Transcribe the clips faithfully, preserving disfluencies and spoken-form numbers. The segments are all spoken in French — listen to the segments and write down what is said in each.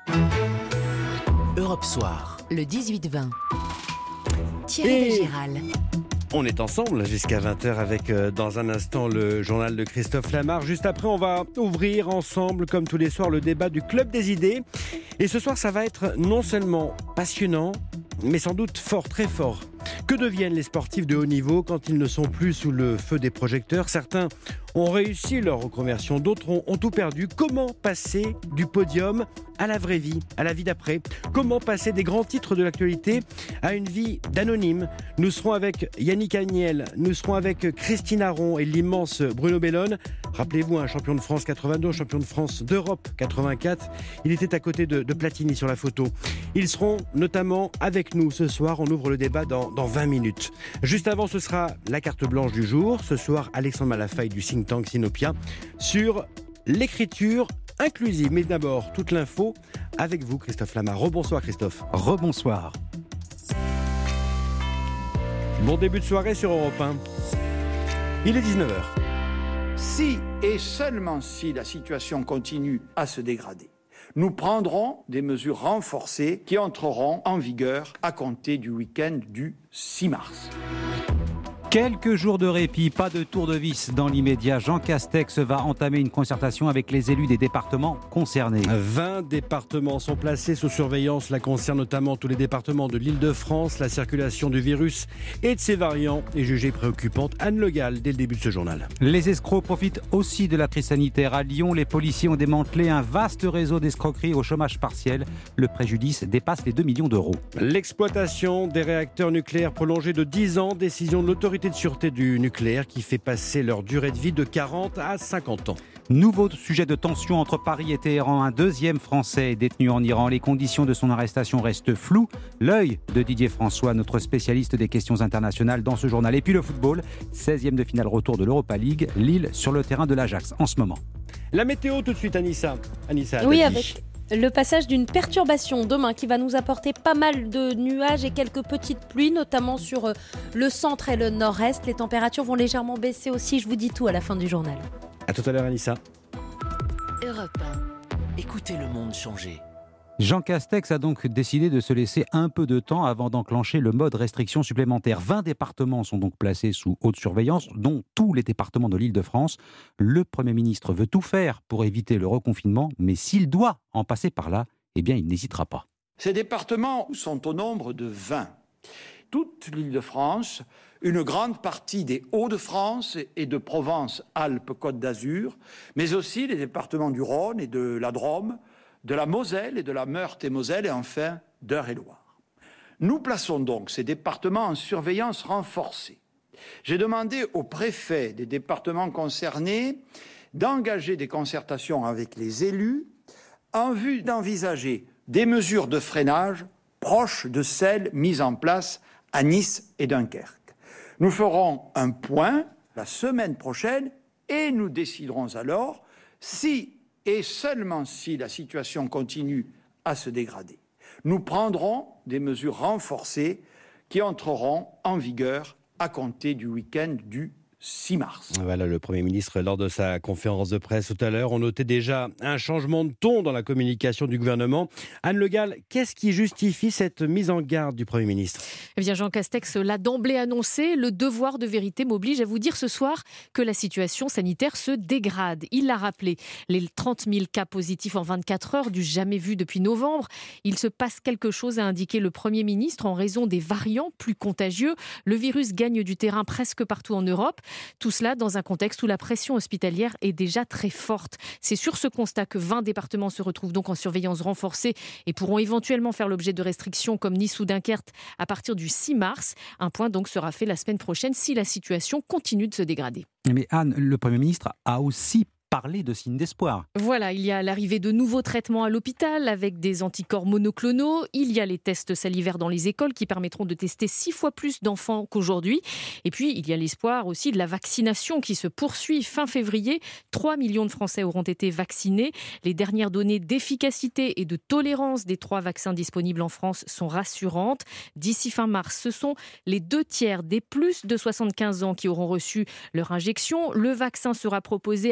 Europe Soir. Le dix-huit vingt. Thierry de Giral. On est ensemble jusqu'à vingt heures avec, euh, dans un instant, le journal de Christophe Lamar. Juste après, on va ouvrir ensemble, comme tous les soirs, le débat du Club des idées. Et ce soir, ça va être non seulement passionnant, mais sans doute fort, très fort. Que deviennent les sportifs de haut niveau quand ils ne sont plus sous le feu des projecteurs ? Certains ont réussi leur reconversion, d'autres ont, ont tout perdu. Comment passer du podium à la vraie vie, à la vie d'après ? Comment passer des grands titres de l'actualité à une vie d'anonyme ? Nous serons avec Yannick Agnel, nous serons avec Christine Aron et l'immense Bruno Bellone. Rappelez-vous, un champion de France quatre-vingt-deux, champion de France d'Europe quatre-vingt-quatre. Il était à côté de, de Platini sur la photo. Ils seront notamment avec nous ce soir. On ouvre le débat dans, dans vingt minutes. Juste avant, ce sera la carte blanche du jour. Ce soir, Alexandre Malafaille du think tank Sinopia sur l'écriture inclusive. Mais d'abord, toute l'info avec vous, Christophe Lamar. Rebonsoir, Christophe. Rebonsoir. Bon début de soirée sur Europe un. Il est dix-neuf heures. Si et seulement si la situation continue à se dégrader, nous prendrons des mesures renforcées qui entreront en vigueur à compter du week-end du six mars. Quelques jours de répit, pas de tour de vis dans l'immédiat. Jean Castex va entamer une concertation avec les élus des départements concernés. vingt départements sont placés sous surveillance. Cela concerne notamment tous les départements de l'Île-de-France. La circulation du virus et de ses variants est jugée préoccupante. Anne Le Gall, dès le début de ce journal. Les escrocs profitent aussi de la crise sanitaire. À Lyon, les policiers ont démantelé un vaste réseau d'escroqueries au chômage partiel. Le préjudice dépasse les deux millions d'euros. L'exploitation des réacteurs nucléaires prolongée de dix ans. Décision de l'autorité de sûreté du nucléaire qui fait passer leur durée de vie de quarante à cinquante ans. Nouveau sujet de tension entre Paris et Téhéran. Un deuxième Français est détenu en Iran. Les conditions de son arrestation restent floues. L'œil de Didier François, notre spécialiste des questions internationales dans ce journal. Et puis le football, seizième de finale retour de l'Europa League. Lille sur le terrain de l'Ajax en ce moment. La météo tout de suite, Anissa. Anissa oui, Dadi. avec le passage d'une perturbation demain qui va nous apporter pas mal de nuages et quelques petites pluies, notamment sur le centre et le nord-est. Les températures vont légèrement baisser aussi. Je vous dis tout à la fin du journal. À tout à l'heure, Anissa. Europe un. Écoutez le monde changer. Jean Castex a donc décidé de se laisser un peu de temps avant d'enclencher le mode restriction supplémentaire. vingt départements sont donc placés sous haute surveillance, dont tous les départements de l'Île-de-France. Le Premier ministre veut tout faire pour éviter le reconfinement, mais s'il doit en passer par là, eh bien il n'hésitera pas. Ces départements sont au nombre de vingt. Toute l'Île-de-France, une grande partie des Hauts-de-France et de Provence-Alpes-Côte d'Azur, mais aussi les départements du Rhône et de la Drôme, de la Moselle et de la Meurthe-et-Moselle et enfin d'Eure-et-Loir. Nous plaçons donc ces départements en surveillance renforcée. J'ai demandé aux préfets des départements concernés d'engager des concertations avec les élus en vue d'envisager des mesures de freinage proches de celles mises en place à Nice et Dunkerque. Nous ferons un point la semaine prochaine et nous déciderons alors si et seulement si la situation continue à se dégrader. Nous prendrons des mesures renforcées qui entreront en vigueur à compter du week-end du six mars. Voilà, le Premier ministre, lors de sa conférence de presse tout à l'heure, on notait déjà un changement de ton dans la communication du gouvernement. Anne Le Gall, qu'est-ce qui justifie cette mise en garde du Premier ministre ? Eh bien, Jean Castex l'a d'emblée annoncé, le devoir de vérité m'oblige à vous dire ce soir que la situation sanitaire se dégrade. Il l'a rappelé, les trente mille cas positifs en vingt-quatre heures, du jamais vu depuis novembre. Il se passe quelque chose, a indiqué le Premier ministre, en raison des variants plus contagieux. Le virus gagne du terrain presque partout en Europe. Tout cela dans un contexte où la pression hospitalière est déjà très forte. C'est sur ce constat que vingt départements se retrouvent donc en surveillance renforcée et pourront éventuellement faire l'objet de restrictions comme Nice ou Dunkerque à partir du six mars. Un point donc sera fait la semaine prochaine si la situation continue de se dégrader. Mais Anne, le Premier ministre a aussi parler de signes d'espoir. Voilà, il y a l'arrivée de nouveaux traitements à l'hôpital avec des anticorps monoclonaux. Il y a les tests salivaires dans les écoles qui permettront de tester six fois plus d'enfants qu'aujourd'hui. Et puis, il y a l'espoir aussi de la vaccination qui se poursuit. Fin février, trois millions de Français auront été vaccinés. Les dernières données d'efficacité et de tolérance des trois vaccins disponibles en France sont rassurantes. D'ici fin mars, ce sont les deux tiers des plus de soixante-quinze ans qui auront reçu leur injection. Le vaccin sera proposé à tous les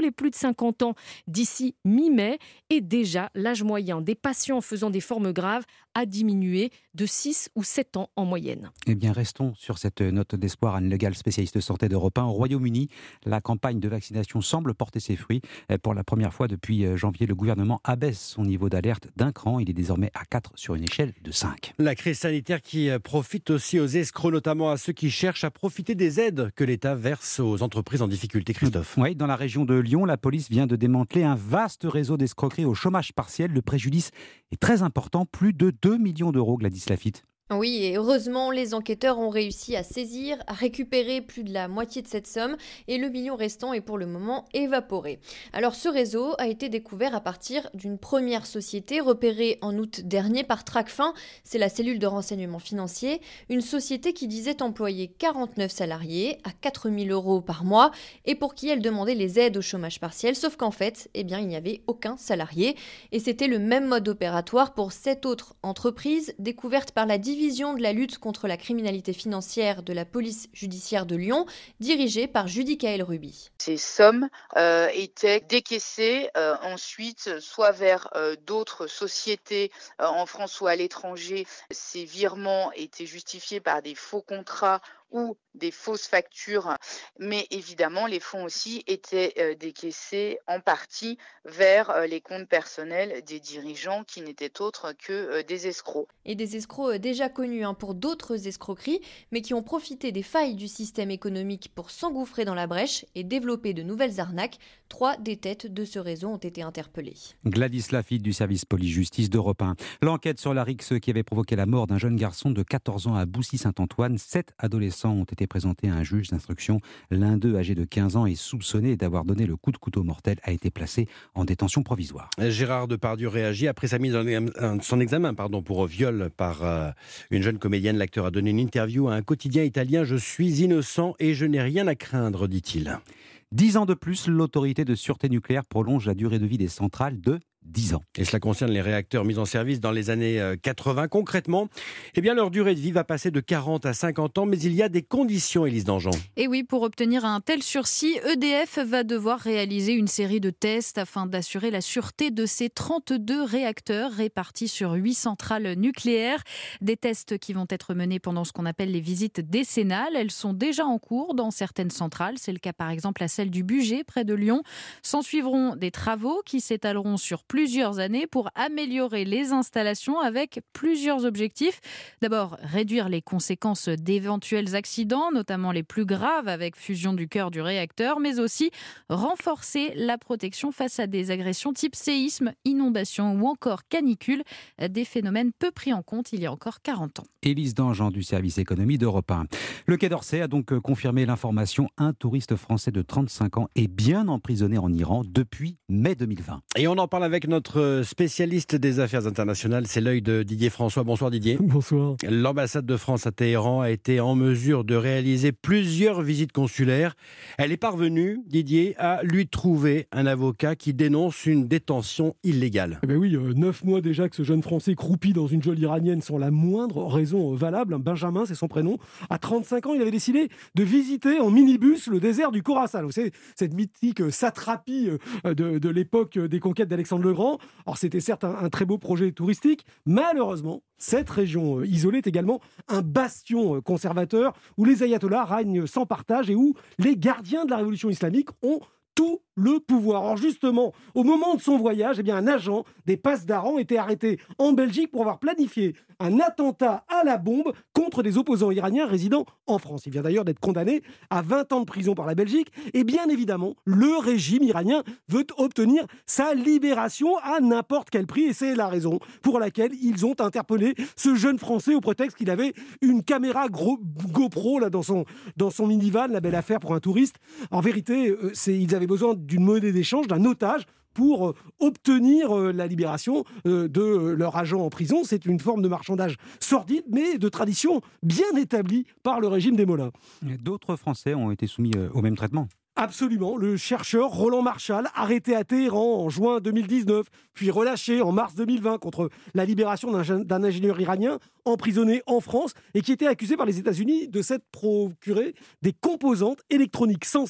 les plus de cinquante ans d'ici mi-mai. Et déjà, l'âge moyen des patients faisant des formes graves a diminué de six ou sept ans en moyenne. Eh bien, restons sur cette note d'espoir. Anne Le Gall, spécialiste santé d'Europe un. Au Royaume-Uni, la campagne de vaccination semble porter ses fruits. Pour la première fois depuis janvier, le gouvernement abaisse son niveau d'alerte d'un cran. Il est désormais à quatre sur une échelle de cinq. La crise sanitaire qui profite aussi aux escrocs, notamment à ceux qui cherchent à profiter des aides que l'État verse aux entreprises en difficulté. Christophe. Oui, dans la région de Lyon, la police vient de démanteler un vaste réseau d'escroquerie au chômage partiel. Le préjudice est très important, plus de deux millions d'euros, Gladys Lafitte. Oui, et heureusement, les enquêteurs ont réussi à saisir, à récupérer plus de la moitié de cette somme et le million restant est pour le moment évaporé. Alors ce réseau a été découvert à partir d'une première société repérée en août dernier par Tracfin, c'est la cellule de renseignement financier, une société qui disait employer quarante-neuf salariés à quatre mille euros par mois et pour qui elle demandait les aides au chômage partiel, sauf qu'en fait, eh bien, il n'y avait aucun salarié et c'était le même mode opératoire pour sept autres entreprises découvertes par la division Division de la lutte contre la criminalité financière de la police judiciaire de Lyon, dirigée par Judicaël Ruby. Ces sommes euh, étaient décaissées euh, ensuite soit vers euh, d'autres sociétés euh, en France ou à l'étranger. Ces virements étaient justifiés par des faux contrats ou des fausses factures, mais évidemment les fonds aussi étaient euh, décaissés en partie vers euh, les comptes personnels des dirigeants qui n'étaient autres que euh, des escrocs. Et des escrocs euh, déjà connus hein, pour d'autres escroqueries, mais qui ont profité des failles du système économique pour s'engouffrer dans la brèche et développer de nouvelles arnaques. Trois des têtes de ce réseau ont été interpellées. Gladys Lafitte du service police-justice d'Europe un. L'enquête sur la rixe qui avait provoqué la mort d'un jeune garçon de quatorze ans à Boussy-Saint-Antoine. Sept adolescents ont été présentés à un juge d'instruction. L'un d'eux, âgé de quinze ans et soupçonné d'avoir donné le coup de couteau mortel, a été placé en détention provisoire. Gérard Depardieu réagit après sa mise en son examen pardon, pour viol par euh, une jeune comédienne. L'acteur a donné une interview à un quotidien italien. « Je suis innocent et je n'ai rien à craindre », dit-il. Dix ans de plus, l'autorité de sûreté nucléaire prolonge la durée de vie des centrales de dix ans. Et cela concerne les réacteurs mis en service dans les années quatre-vingts. Concrètement, eh bien, leur durée de vie va passer de quarante à cinquante ans, mais il y a des conditions, Élise Dangean. Et oui, pour obtenir un tel sursis, E D F va devoir réaliser une série de tests afin d'assurer la sûreté de ses trente-deux réacteurs répartis sur huit centrales nucléaires. Des tests qui vont être menés pendant ce qu'on appelle les visites décennales. Elles sont déjà en cours dans certaines centrales. C'est le cas par exemple à celle du Bugey, près de Lyon. S'en suivront des travaux qui s'étaleront sur plusieurs années pour améliorer les installations avec plusieurs objectifs. D'abord, réduire les conséquences d'éventuels accidents, notamment les plus graves avec fusion du cœur du réacteur, mais aussi renforcer la protection face à des agressions type séisme, inondation ou encore canicule, des phénomènes peu pris en compte il y a encore quarante ans. Élise Dangean du service économie d'Europe un. Le Quai d'Orsay a donc confirmé l'information. Un touriste français de trente-cinq ans est bien emprisonné en Iran depuis mai deux mille vingt. Et on en parle avec notre spécialiste des affaires internationales, c'est l'œil de Didier François. Bonsoir Didier. Bonsoir. L'ambassade de France à Téhéran a été en mesure de réaliser plusieurs visites consulaires. Elle est parvenue, Didier, à lui trouver un avocat qui dénonce une détention illégale. Eh ben oui, euh, neuf mois déjà que ce jeune Français croupit dans une geôle iranienne sans la moindre raison valable. Benjamin, c'est son prénom. À trente-cinq ans, il avait décidé de visiter en minibus le désert du Khorasan. Vous savez, cette mythique satrapie de, de l'époque des conquêtes d'Alexandre le Grand. Alors c'était certes un, un très beau projet touristique. Malheureusement, cette région isolée est également un bastion conservateur où les ayatollahs règnent sans partage et où les gardiens de la révolution islamique ont tout le pouvoir. Alors justement, au moment de son voyage, eh bien, un agent des passes d'Aran était arrêté en Belgique pour avoir planifié un attentat à la bombe contre des opposants iraniens résidant en France. Il vient d'ailleurs d'être condamné à vingt ans de prison par la Belgique. Et bien évidemment, le régime iranien veut obtenir sa libération à n'importe quel prix. Et c'est la raison pour laquelle ils ont interpellé ce jeune Français au prétexte qu'il avait une caméra gros, GoPro là, dans, son, dans son minivan, la belle affaire pour un touriste. En vérité, euh, c'est, ils avaient besoin d'une monnaie d'échange, d'un otage, pour obtenir la libération de leur agent en prison. C'est une forme de marchandage sordide, mais de tradition bien établie par le régime des Mollahs. D'autres Français ont été soumis au même traitement. Absolument. Le chercheur Roland Marchal, arrêté à Téhéran en juin deux mille dix-neuf, puis relâché en mars deux mille vingt contre la libération d'un, d'un ingénieur iranien emprisonné en France et qui était accusé par les États-Unis de s'être procuré des composantes électroniques sensibles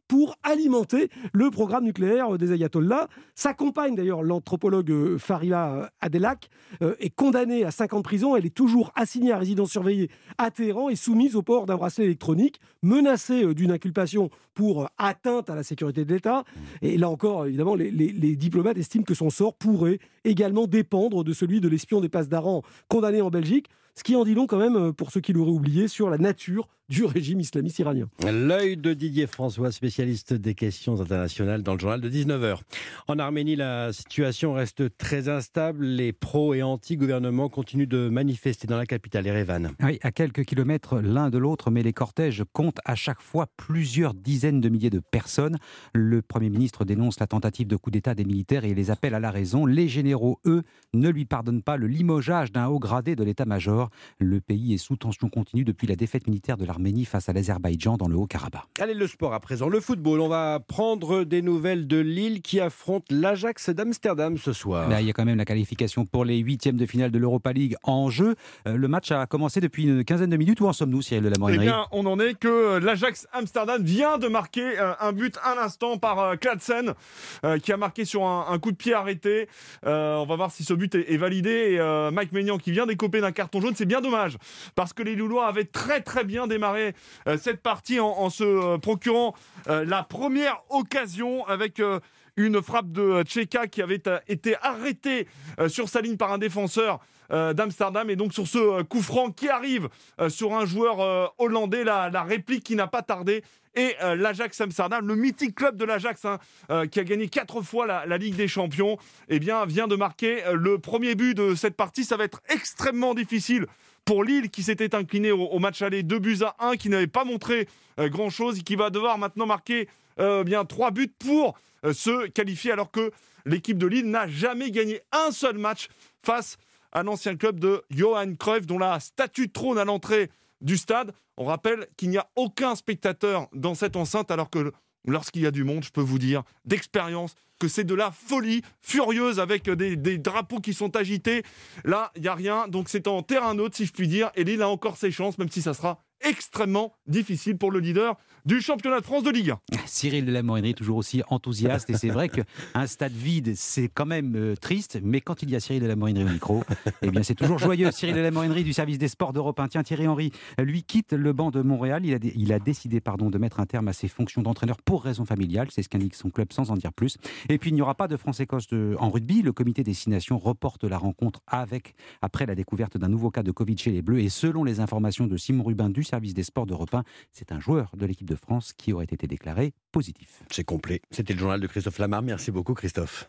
pour alimenter le programme nucléaire des ayatollahs. Sa compagne, d'ailleurs, l'anthropologue Fariha Adelak, euh, est condamnée à cinq ans de prison. Elle est toujours assignée à résidence surveillée à Téhéran et soumise au port d'un bracelet électronique, menacée d'une inculpation pour atteinte à la sécurité de l'État. Et là encore, évidemment, les, les, les diplomates estiment que son sort pourrait également dépendre de celui de l'espion des Passes d'Aran condamné en Belgique. Ce qui en dit long quand même, pour ceux qui l'auraient oublié, sur la nature du régime islamiste iranien. L'œil de Didier François, spécialiste des questions internationales dans le journal de dix-neuf heures. En Arménie, la situation reste très instable. Les pro- et anti-gouvernements continuent de manifester dans la capitale, Erevan. Oui, à quelques kilomètres l'un de l'autre, mais les cortèges comptent à chaque fois plusieurs dizaines de milliers de personnes. Le Premier ministre dénonce la tentative de coup d'État des militaires et les appelle à la raison. Les généraux, eux, ne lui pardonnent pas le limogeage d'un haut gradé de l'état-major. Le pays est sous tension continue depuis la défaite militaire de l'Arménie face à l'Azerbaïdjan dans le Haut-Karabakh. Allez, le sport à présent. Le football, on va prendre des nouvelles de Lille qui affronte l'Ajax d'Amsterdam ce soir. Là, il y a quand même la qualification pour les huitièmes de finale de l'Europa League en jeu. Euh, le match a commencé depuis une quinzaine de minutes. Où en sommes-nous, Cyril de la Morinerie ? Eh bien, on en est que l'Ajax Amsterdam vient de marquer euh, un but à l'instant par euh, Klaassen, euh, qui a marqué sur un, un coup de pied arrêté. Euh, on va voir si ce but est, est validé. Et euh, Mike Maignan qui vient d'écoper d'un carton jaune, c'est bien dommage. Parce que les Loulois avaient très très bien démarré euh, cette partie en, en se euh, procurant euh, la première occasion avec euh, une frappe de Tcheka qui avait euh, été arrêtée euh, sur sa ligne par un défenseur euh, d'Amsterdam. Et donc sur ce euh, coup franc qui arrive euh, sur un joueur euh, hollandais, la, la réplique qui n'a pas tardé. Et euh, l'Ajax Amsterdam, le mythique club de l'Ajax, hein, euh, qui a gagné quatre fois la, la Ligue des Champions, eh bien, vient de marquer euh, le premier but de cette partie. Ça va être extrêmement difficile pour Lille, qui s'était incliné au, au match aller deux buts à un, qui n'avait pas montré euh, grand-chose, et qui va devoir maintenant marquer euh, bien trois buts pour euh, se qualifier, alors que l'équipe de Lille n'a jamais gagné un seul match face à l'ancien club de Johan Cruyff, dont la statue trône à l'entrée du stade. On rappelle qu'il n'y a aucun spectateur dans cette enceinte, alors que lorsqu'il y a du monde, je peux vous dire d'expérience que c'est de la folie furieuse avec des, des drapeaux qui sont agités. Là, il n'y a rien, donc c'est en terrain neutre, si je puis dire, et Lille a encore ses chances, même si ça sera extrêmement difficile pour le leader du championnat de France de Ligue un. Cyril de la Morinerie, toujours aussi enthousiaste, et c'est vrai qu'un stade vide, c'est quand même euh, triste, mais quand il y a Cyril de la Morinerie au micro, eh bien c'est toujours joyeux. Cyril de la Morinerie du service des sports d'Europe un. Tiens, Thierry Henry, lui, quitte le banc de Montréal. Il a, il a décidé pardon, de mettre un terme à ses fonctions d'entraîneur pour raison familiale. C'est ce qu'indique son club, sans en dire plus. Et puis, il n'y aura pas de France-Écosse en rugby. Le comité destination reporte la rencontre avec, après la découverte d'un nouveau cas de Covid chez les Bleus. Et selon les informations de Simon Rubin du service des sports d'Europe un, c'est un joueur de l'équipe de France qui aurait été déclaré positif. C'est complet. C'était le journal de Christophe Lamar. Merci beaucoup, Christophe.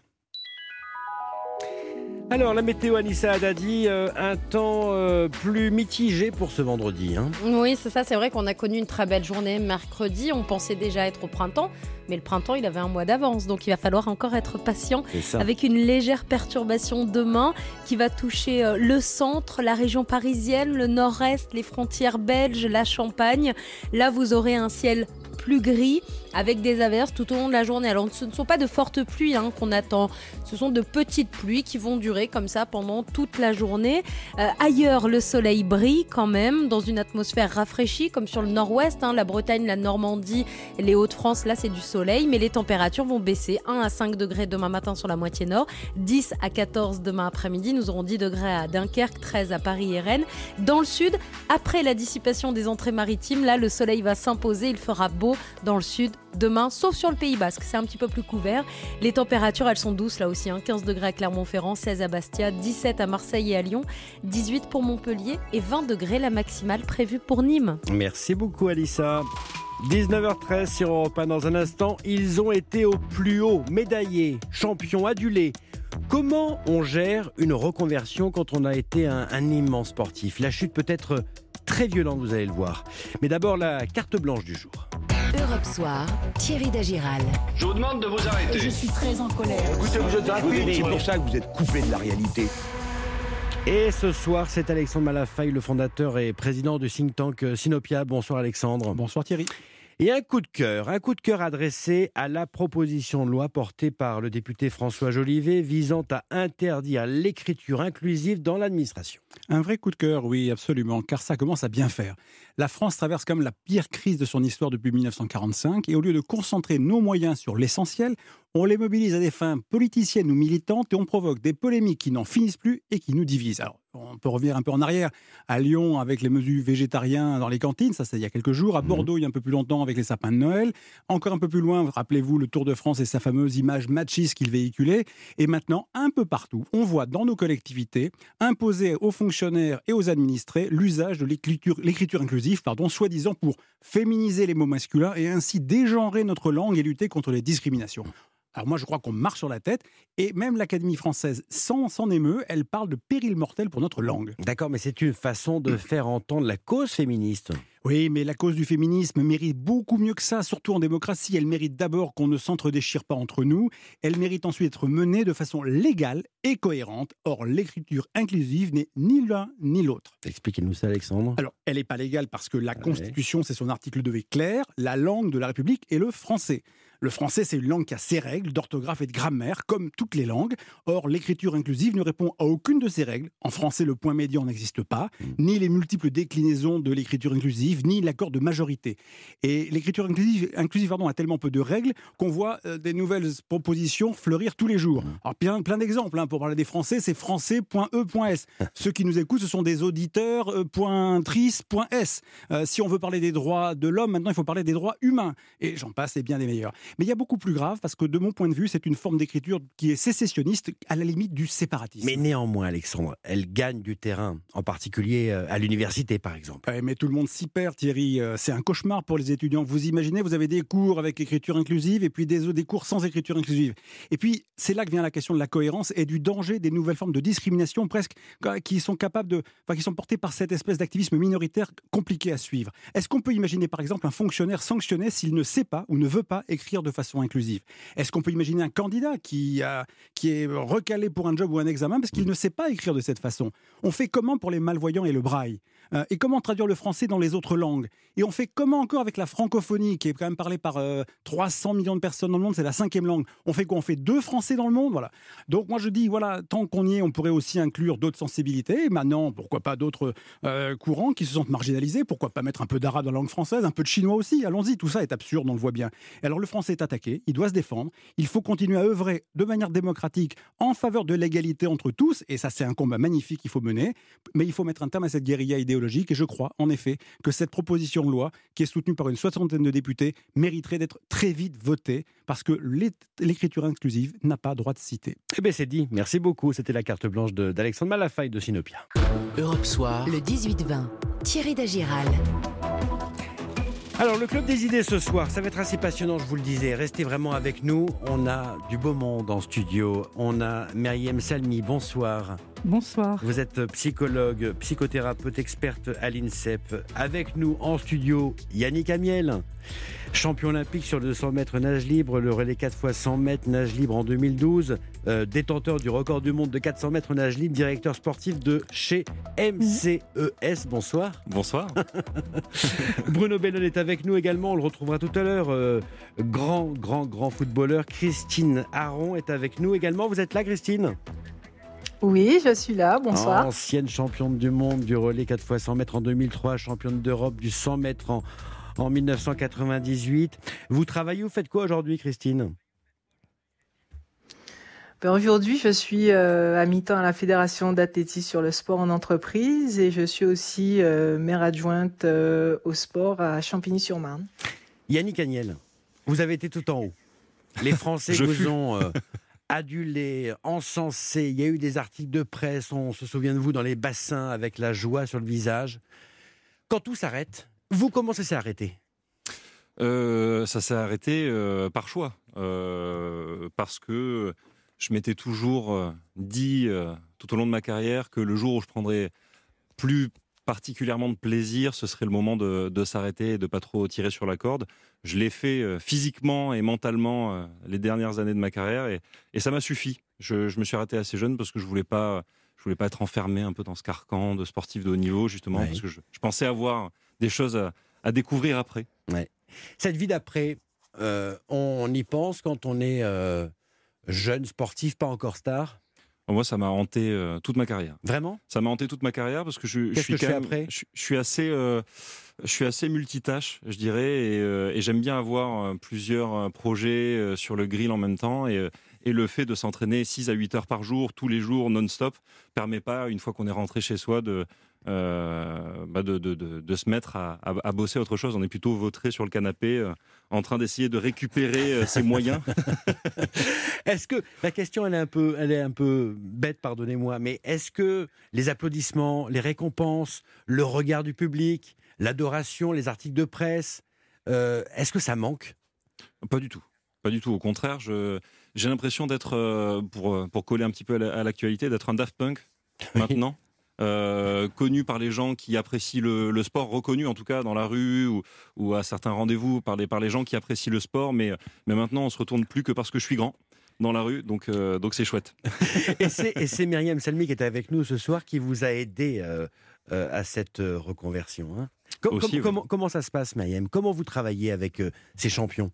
Alors, la météo, Anissa Haddadi, euh, un temps euh, plus mitigé pour ce vendredi. Hein. Oui, c'est ça, c'est vrai qu'on a connu une très belle journée mercredi. On pensait déjà être au printemps, mais le printemps, il avait un mois d'avance. Donc, il va falloir encore être patient avec une légère perturbation demain qui va toucher euh, le centre, la région parisienne, le nord-est, les frontières belges, la Champagne. Là, vous aurez un ciel plus gris avec des averses tout au long de la journée. Alors ce ne sont pas de fortes pluies hein, qu'on attend, ce sont de petites pluies qui vont durer comme ça pendant toute la journée. Euh, ailleurs, le soleil brille quand même dans une atmosphère rafraîchie comme sur le nord-ouest, hein, la Bretagne, la Normandie, les Hauts-de-France, là c'est du soleil, mais les températures vont baisser. un à cinq degrés demain matin sur la moitié nord, dix à quatorze demain après-midi, nous aurons dix degrés à Dunkerque, treize à Paris et Rennes. Dans le sud, après la dissipation des entrées maritimes, là le soleil va s'imposer, il fera beau dans le sud demain, sauf sur le Pays Basque, c'est un petit peu plus couvert. Les températures, elles sont douces là aussi, hein. quinze degrés à Clermont-Ferrand, seize à Bastia, dix-sept à Marseille et à Lyon, dix-huit pour Montpellier et vingt degrés la maximale prévue pour Nîmes. Merci beaucoup, Alissa. dix-neuf heures treize sur Europe un. Dans un instant, ils ont été au plus haut, médaillés, champions, adulés. Comment on gère une reconversion quand on a été un, un immense sportif ? La chute peut être très violente, vous allez le voir. Mais d'abord, la carte blanche du jour. Europe Soir, Thierry Dagiral. Je vous demande de vous arrêter. Je suis très en colère. Écoutez, vous êtes rapide, c'est pour ça que vous êtes coupé de la réalité. Et ce soir, c'est Alexandre Malafaille, le fondateur et président du think tank Sinopia. Bonsoir Alexandre. Bonsoir Thierry. Et un coup de cœur, un coup de cœur adressé à la proposition de loi portée par le député François Jolivet visant à interdire l'écriture inclusive dans l'administration. Un vrai coup de cœur, oui, absolument, car ça commence à bien faire. La France traverse comme la pire crise de son histoire depuis mille neuf cent quarante-cinq et au lieu de concentrer nos moyens sur l'essentiel, on les mobilise à des fins politiciennes ou militantes et on provoque des polémiques qui n'en finissent plus et qui nous divisent. Alors, on peut revenir un peu en arrière. À Lyon, avec les menus végétariens dans les cantines, ça c'est il y a quelques jours. À Bordeaux, il y a un peu plus longtemps, avec les sapins de Noël. Encore un peu plus loin, rappelez-vous le Tour de France et sa fameuse image machiste qu'il véhiculait. Et maintenant, un peu partout, on voit dans nos collectivités imposer aux fonctionnaires et aux administrés l'usage de l'écriture, l'écriture inclusive, pardon, soi-disant pour féminiser les mots masculins et ainsi dégenrer notre langue et lutter contre les discriminations. Alors moi, je crois qu'on marche sur la tête, et même l'Académie française s'en, s'en émeut, elle parle de péril mortel pour notre langue. D'accord, mais c'est une façon de faire entendre la cause féministe. Oui, mais la cause du féminisme mérite beaucoup mieux que ça, surtout en démocratie. Elle mérite d'abord qu'on ne s'entre-déchire pas entre nous. Elle mérite ensuite d'être menée de façon légale et cohérente. Or, l'écriture inclusive n'est ni l'un ni l'autre. Expliquez-nous ça, Alexandre. Alors, elle n'est pas légale parce que la ouais. Constitution, c'est son article deux est clair. La langue de la République est le français. Le français, c'est une langue qui a ses règles d'orthographe et de grammaire, comme toutes les langues. Or, l'écriture inclusive ne répond à aucune de ces règles. En français, le point médian n'existe pas, mmh. ni les multiples déclinaisons de l'écriture inclusive, ni l'accord de majorité. Et l'écriture inclusive, inclusive pardon, a tellement peu de règles qu'on voit euh, des nouvelles propositions fleurir tous les jours. Mmh. Alors, plein, plein d'exemples. Hein, pour parler des Français, c'est français point e point s. Ceux qui nous écoutent, ce sont des auditeurs euh, .tris point s. Euh, si on veut parler des droits de l'homme, maintenant, il faut parler des droits humains. Et j'en passe, c'est bien des meilleurs. Mais il y a beaucoup plus grave parce que de mon point de vue, c'est une forme d'écriture qui est sécessionniste à la limite du séparatisme. Mais néanmoins, Alexandre, elle gagne du terrain, en particulier à l'université par exemple. Ouais, mais tout le monde s'y perd, Thierry. C'est un cauchemar pour les étudiants. Vous imaginez, vous avez des cours avec écriture inclusive et puis des, des cours sans écriture inclusive. Et puis, c'est là que vient la question de la cohérence et du danger des nouvelles formes de discrimination presque qui sont capables de, enfin, qui sont portées par cette espèce d'activisme minoritaire compliqué à suivre. Est-ce qu'on peut imaginer par exemple un fonctionnaire sanctionné s'il ne sait pas ou ne veut pas écrire de façon inclusive? Est-ce qu'on peut imaginer un candidat qui, a, qui est recalé pour un job ou un examen parce qu'il ne sait pas écrire de cette façon? On fait comment pour les malvoyants et le braille? euh, Et comment traduire le français dans les autres langues? Et on fait comment encore avec la francophonie qui est quand même parlée par euh, trois cents millions de personnes dans le monde, c'est la cinquième langue. On fait quoi? On fait deux français dans le monde, voilà. Donc moi je dis, voilà, tant qu'on y est, on pourrait aussi inclure d'autres sensibilités. Et maintenant, pourquoi pas d'autres euh, courants qui se sentent marginalisés? Pourquoi pas mettre un peu d'arabe dans la langue française, un peu de chinois aussi? Allons-y, tout ça est absurde, on le voit bien. Et alors le français est attaqué, il doit se défendre. Il faut continuer à œuvrer de manière démocratique en faveur de l'égalité entre tous, et ça c'est un combat magnifique qu'il faut mener, mais il faut mettre un terme à cette guérilla idéologique, et je crois en effet que cette proposition de loi, qui est soutenue par une soixantaine de députés, mériterait d'être très vite votée, parce que l'écriture inclusive n'a pas droit de citer. Eh bien c'est dit, merci beaucoup, c'était la carte blanche de, d'Alexandre Malafaille de Sinopia. Europe Soir, le dix-huit vingt, Thierry Dagiral. Alors, le Club des idées ce soir, ça va être assez passionnant, je vous le disais. Restez vraiment avec nous. On a du beau monde en studio. On a Myriam Salmi, bonsoir. Bonsoir. Vous êtes psychologue, psychothérapeute, experte à l'INSEP. Avec nous en studio, Yannick Amiel, champion olympique sur le deux cents mètres nage libre, le relais quatre fois cent mètres nage libre en deux mille douze, euh, détenteur du record du monde de quatre cents mètres nage libre, directeur sportif de chez M C E S. Bonsoir. Bonsoir. Bruno Bellon est avec nous également, on le retrouvera tout à l'heure. Euh, grand, grand, grand footballeur. Christine Aron est avec nous également. Vous êtes là, Christine ? Oui, je suis là, bonsoir. Ancienne championne du monde du relais quatre fois cent mètres en deux mille trois, championne d'Europe du cent mètres en, en mille neuf cent quatre-vingt-dix-huit. Vous travaillez, vous faites quoi aujourd'hui, Christine ? Ben aujourd'hui, je suis euh, à mi-temps à la Fédération d'athlétisme sur le sport en entreprise et je suis aussi euh, maire adjointe euh, au sport à Champigny-sur-Marne. Yannick Amiel, vous avez été tout en haut. Les Français vous fus. ont... Euh, adulé, encensé, il y a eu des articles de presse, on se souvient de vous dans les bassins avec la joie sur le visage. Quand tout s'arrête, vous, comment ça s'est arrêté ? euh, Ça s'est arrêté euh, par choix, euh, parce que je m'étais toujours dit euh, tout au long de ma carrière que le jour où je prendrais plus particulièrement de plaisir, ce serait le moment de, de s'arrêter et de pas trop tirer sur la corde. Je l'ai fait euh, physiquement et mentalement euh, les dernières années de ma carrière et, et ça m'a suffi. Je, je me suis arrêté assez jeune parce que je voulais pas, je voulais pas être enfermé un peu dans ce carcan de sportif de haut niveau justement, ouais. parce que je, je pensais avoir des choses à, à découvrir après. Ouais. Cette vie d'après, euh, on y pense quand on est euh, jeune sportif, pas encore star? Moi, ça m'a hanté euh, toute ma carrière. Vraiment? Ça m'a hanté toute ma carrière parce que je, je suis que je quand fais même, après je, je suis assez, euh, je suis assez multitâche, je dirais, et, euh, et j'aime bien avoir euh, plusieurs euh, projets euh, sur le grill en même temps. Et, euh, et le fait de s'entraîner six à huit heures par jour, tous les jours, non-stop, permet pas, une fois qu'on est rentré chez soi, de Euh, bah de, de, de, de se mettre à, à, à bosser autre chose. On est plutôt vautré sur le canapé euh, en train d'essayer de récupérer euh, ses moyens. Est-ce que, la question elle est un peu, elle est un peu bête, pardonnez-moi, mais est-ce que les applaudissements, les récompenses, le regard du public, l'adoration, les articles de presse, euh, est-ce que ça manque? Pas du tout. Pas du tout. Au contraire, je, j'ai l'impression d'être, euh, pour, pour coller un petit peu à, la, à l'actualité, d'être un Daft Punk maintenant. Euh, connu par les gens qui apprécient le, le sport, reconnu en tout cas dans la rue ou, ou à certains rendez-vous par les, par les gens qui apprécient le sport, mais, mais maintenant on se retourne plus que parce que je suis grand dans la rue, donc euh, donc c'est chouette. Et c'est, et c'est Myriam Salmi qui est avec nous ce soir qui vous a aidé euh, euh, à cette reconversion. Hein. Com- Aussi, com- oui. comment, comment ça se passe, Myriam? Comment vous travaillez avec euh, ces champions?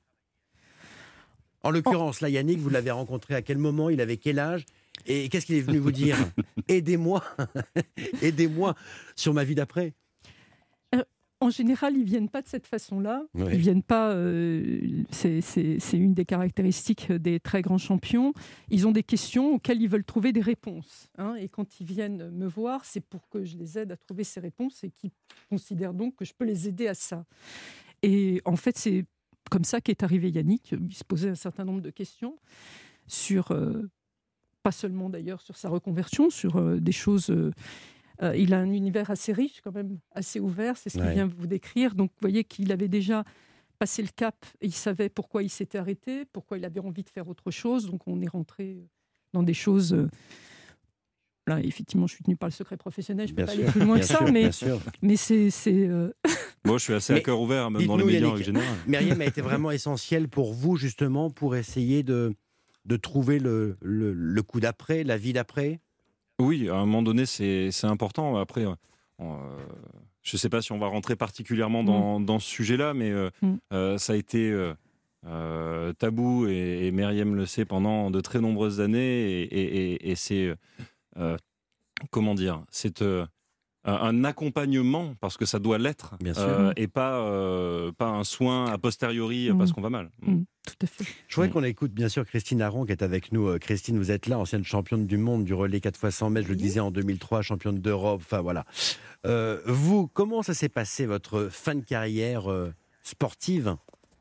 En l'occurrence, là, Yannick, vous l'avez rencontré à quel moment? Il avait quel âge? Et qu'est-ce qu'il est venu vous dire? Aidez-moi, aidez-moi sur ma vie d'après. Euh, en général, ils viennent pas de cette façon-là. Ouais. Ils viennent pas. Euh, c'est, c'est, c'est une des caractéristiques des très grands champions. Ils ont des questions auxquelles ils veulent trouver des réponses. Hein, et quand ils viennent me voir, c'est pour que je les aide à trouver ces réponses et qu'ils considèrent donc que je peux les aider à ça. Et en fait, c'est comme ça qu'est arrivé Yannick. Il se posait un certain nombre de questions sur. Euh, pas seulement d'ailleurs sur sa reconversion, sur euh, des choses... Euh, euh, il a un univers assez riche, quand même, assez ouvert, c'est ce qu'il Ouais. vient vous décrire. Donc vous voyez qu'il avait déjà passé le cap, et il savait pourquoi il s'était arrêté, pourquoi il avait envie de faire autre chose. Donc on est rentré dans des choses... Euh, là, effectivement, je suis tenu par le secret professionnel, je ne peux Bien pas sûr, aller plus loin bien que ça, sûr, mais, bien sûr. mais c'est... c'est euh, Moi, je suis assez Mais à cœur ouvert, même dans dites-nous, les médias Yannick, en général. Myriam a été vraiment essentielle pour vous, justement, pour essayer de, de trouver le, le, le coup d'après, la vie d'après? Oui, à un moment donné, c'est, c'est important. Après, euh, je ne sais pas si on va rentrer particulièrement dans, dans ce sujet-là, mais euh, Mm. euh, ça a été euh, euh, tabou, et, et Myriam le sait, pendant de très nombreuses années. Et, et, et, et c'est, euh, comment dire, c'est euh, un accompagnement, parce que ça doit l'être, Bien sûr. euh, et pas, euh, pas un soin a posteriori Mm. parce qu'on va mal. mm, tout à fait. Je voudrais qu'on écoute bien sûr Christine Aron qui est avec nous. Euh, Christine, vous êtes là, ancienne championne du monde du relais quatre fois cent mètres, je le disais en deux mille trois, championne d'Europe, enfin voilà. Euh, vous, comment ça s'est passé votre fin de carrière euh, sportive?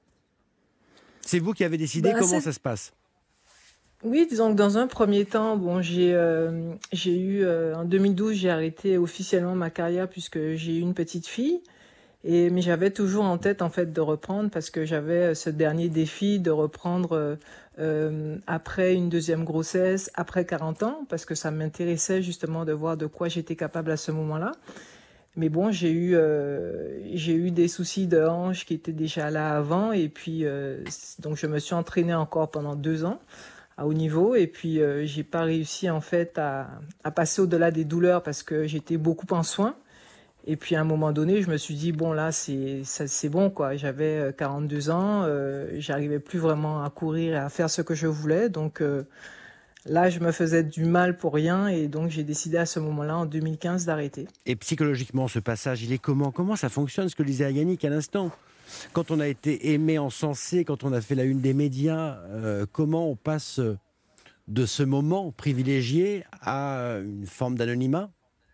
C'est vous qui avez décidé, Bah, comment c'est- ça se passe? Oui, disons que dans un premier temps, bon, j'ai euh, j'ai eu euh, en deux mille douze, j'ai arrêté officiellement ma carrière puisque j'ai eu une petite fille. Et mais j'avais toujours en tête en fait de reprendre parce que j'avais ce dernier défi de reprendre euh, euh, après une deuxième grossesse, après quarante ans, parce que ça m'intéressait justement de voir de quoi j'étais capable à ce moment-là. Mais bon, j'ai eu euh, j'ai eu des soucis de hanche qui étaient déjà là avant, et puis euh, donc je me suis entraînée encore pendant deux ans à haut niveau, et puis euh, j'ai pas réussi en fait à, à passer au-delà des douleurs parce que j'étais beaucoup en soins. Et puis à un moment donné, je me suis dit bon là c'est ça, c'est bon quoi. J'avais quarante-deux ans, euh, j'arrivais plus vraiment à courir et à faire ce que je voulais, donc euh, là je me faisais du mal pour rien, et donc j'ai décidé à ce moment-là en deux mille quinze d'arrêter. Et psychologiquement, ce passage, il est comment? Comment ça fonctionne? Ce que disait Yannick à l'instant. Quand on a été aimé, encensé, quand on a fait la une des médias, euh, comment on passe de ce moment privilégié à une forme d'anonymat?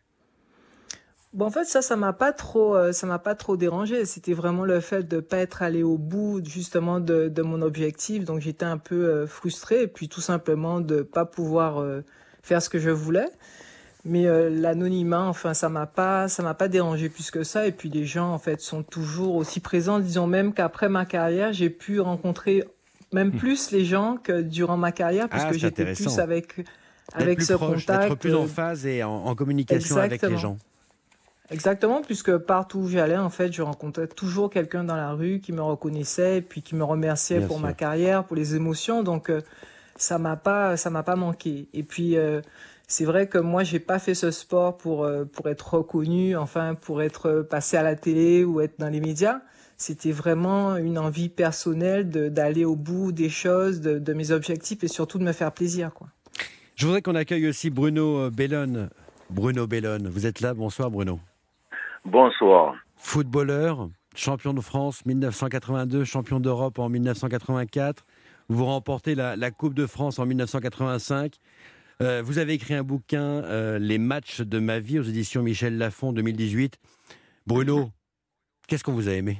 Bon, en fait, ça, ça m'a pas trop, euh, ça m'a pas trop dérangé. C'était vraiment le fait de pas être allé au bout, justement, de, de mon objectif. Donc, j'étais un peu euh, frustrée, et puis tout simplement de pas pouvoir euh, faire ce que je voulais. Mais euh, l'anonymat, enfin, ça m'a pas, ça m'a pas dérangé plus que ça. Et puis, les gens, en fait, sont toujours aussi présents. Disons même qu'après ma carrière, j'ai pu rencontrer même plus les gens que durant ma carrière, puisque Ah, c'est j'étais intéressant. plus avec, D'être avec plus ce proche, contact. d'être plus en euh, phase et en, en communication avec les Exactement. gens. Exactement, puisque partout où j'allais, en fait, je rencontrais toujours quelqu'un dans la rue qui me reconnaissait et puis qui me remerciait Bien pour sûr. ma carrière, pour les émotions. Donc, euh, ça m'a pas, ça m'a pas manqué. Et puis, euh, c'est vrai que moi, j'ai pas fait ce sport pour euh, pour être reconnu, enfin, pour être passé à la télé ou être dans les médias. C'était vraiment une envie personnelle de, d'aller au bout des choses, de, de mes objectifs et surtout de me faire plaisir, quoi. Je voudrais qu'on accueille aussi Bruno Bellone. Bruno Bellone, vous êtes là, bonsoir Bruno. Bonsoir. Footballeur, champion de France dix-neuf cent quatre-vingt-deux, champion d'Europe en dix-neuf cent quatre-vingt-quatre. Vous remportez la, la Coupe de France en dix-neuf cent quatre-vingt-cinq. Euh, vous avez écrit un bouquin, euh, Les matchs de ma vie, aux éditions Michel Lafon, deux mille dix-huit. Bruno, qu'est-ce qu'on vous a aimé ?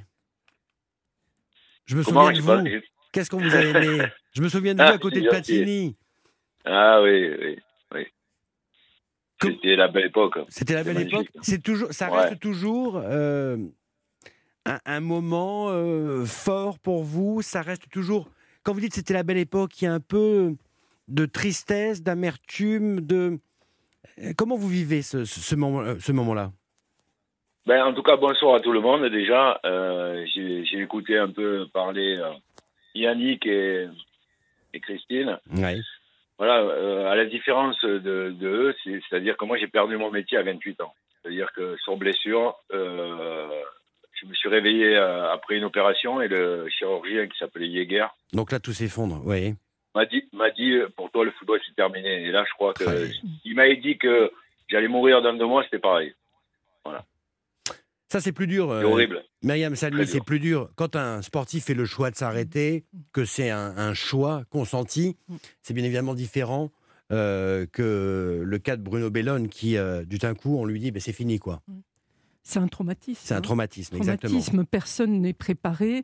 Je me Comment, souviens de vous. pas... Qu'est-ce qu'on vous a aimé ? Je me souviens de vous ah, à côté de Platini. Ah oui, oui, oui. C'était la belle époque. C'était la belle époque. C'est toujours, ça ouais. reste toujours euh, un, un moment euh, fort pour vous. Ça reste toujours. Quand vous dites c'était la belle époque, il y a un peu de tristesse, d'amertume, de. Comment vous vivez ce, ce moment, ce moment-là ? Ben, en tout cas, bonsoir à tout le monde. Déjà, euh, j'ai, j'ai écouté un peu parler euh, Yannick et, et Christine. Ouais. Voilà, euh, à la différence de, de eux, c'est, c'est-à-dire que moi j'ai perdu mon métier à vingt-huit ans. C'est-à-dire que sur blessure, euh, je me suis réveillé euh, après une opération et le chirurgien qui s'appelait Jäger. Donc là tout s'effondre, oui. M'a dit, m'a dit pour toi le football c'est terminé. Et là je crois que il m'avait dit que j'allais mourir dans deux mois, c'était pareil. Voilà. Ça, c'est plus dur. C'est euh, horrible. Myriam Salmi, c'est plus dur. Quand un sportif fait le choix de s'arrêter, que c'est un, un choix consenti, c'est bien évidemment différent euh, que le cas de Bruno Bellone qui, euh, du d'un coup, on lui dit ben, c'est fini, quoi. C'est un traumatisme. C'est un traumatisme, hein. exactement. Traumatisme, personne n'est préparé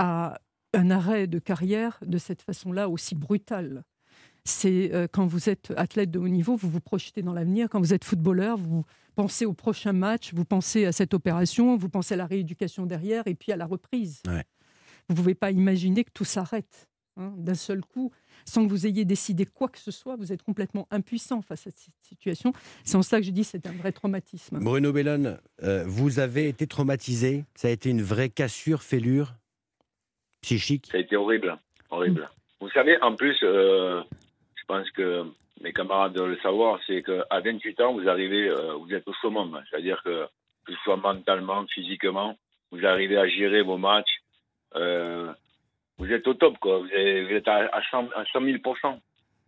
à un arrêt de carrière de cette façon-là aussi brutale. C'est euh, quand vous êtes athlète de haut niveau, vous vous projetez dans l'avenir. Quand vous êtes footballeur, vous pensez au prochain match, vous pensez à cette opération, vous pensez à la rééducation derrière et puis à la reprise. Ouais. Vous ne pouvez pas imaginer que tout s'arrête hein, d'un seul coup, sans que vous ayez décidé quoi que ce soit. Vous êtes complètement impuissant face à cette situation. C'est en cela que je dis que c'est un vrai traumatisme. Bruno Bellone, euh, vous avez été traumatisé. Ça a été une vraie cassure, fêlure psychique. Ça a été horrible, horrible. Mmh. Vous savez, en plus... Euh... Je pense que mes camarades doivent le savoir, c'est qu'à vingt-huit ans, vous arrivez, euh, vous êtes au summum. C'est-à-dire que, que ce soit mentalement, physiquement, vous arrivez à gérer vos matchs. Euh, vous êtes au top, quoi. Vous êtes, vous êtes à, à, cent, à cent mille pour cent.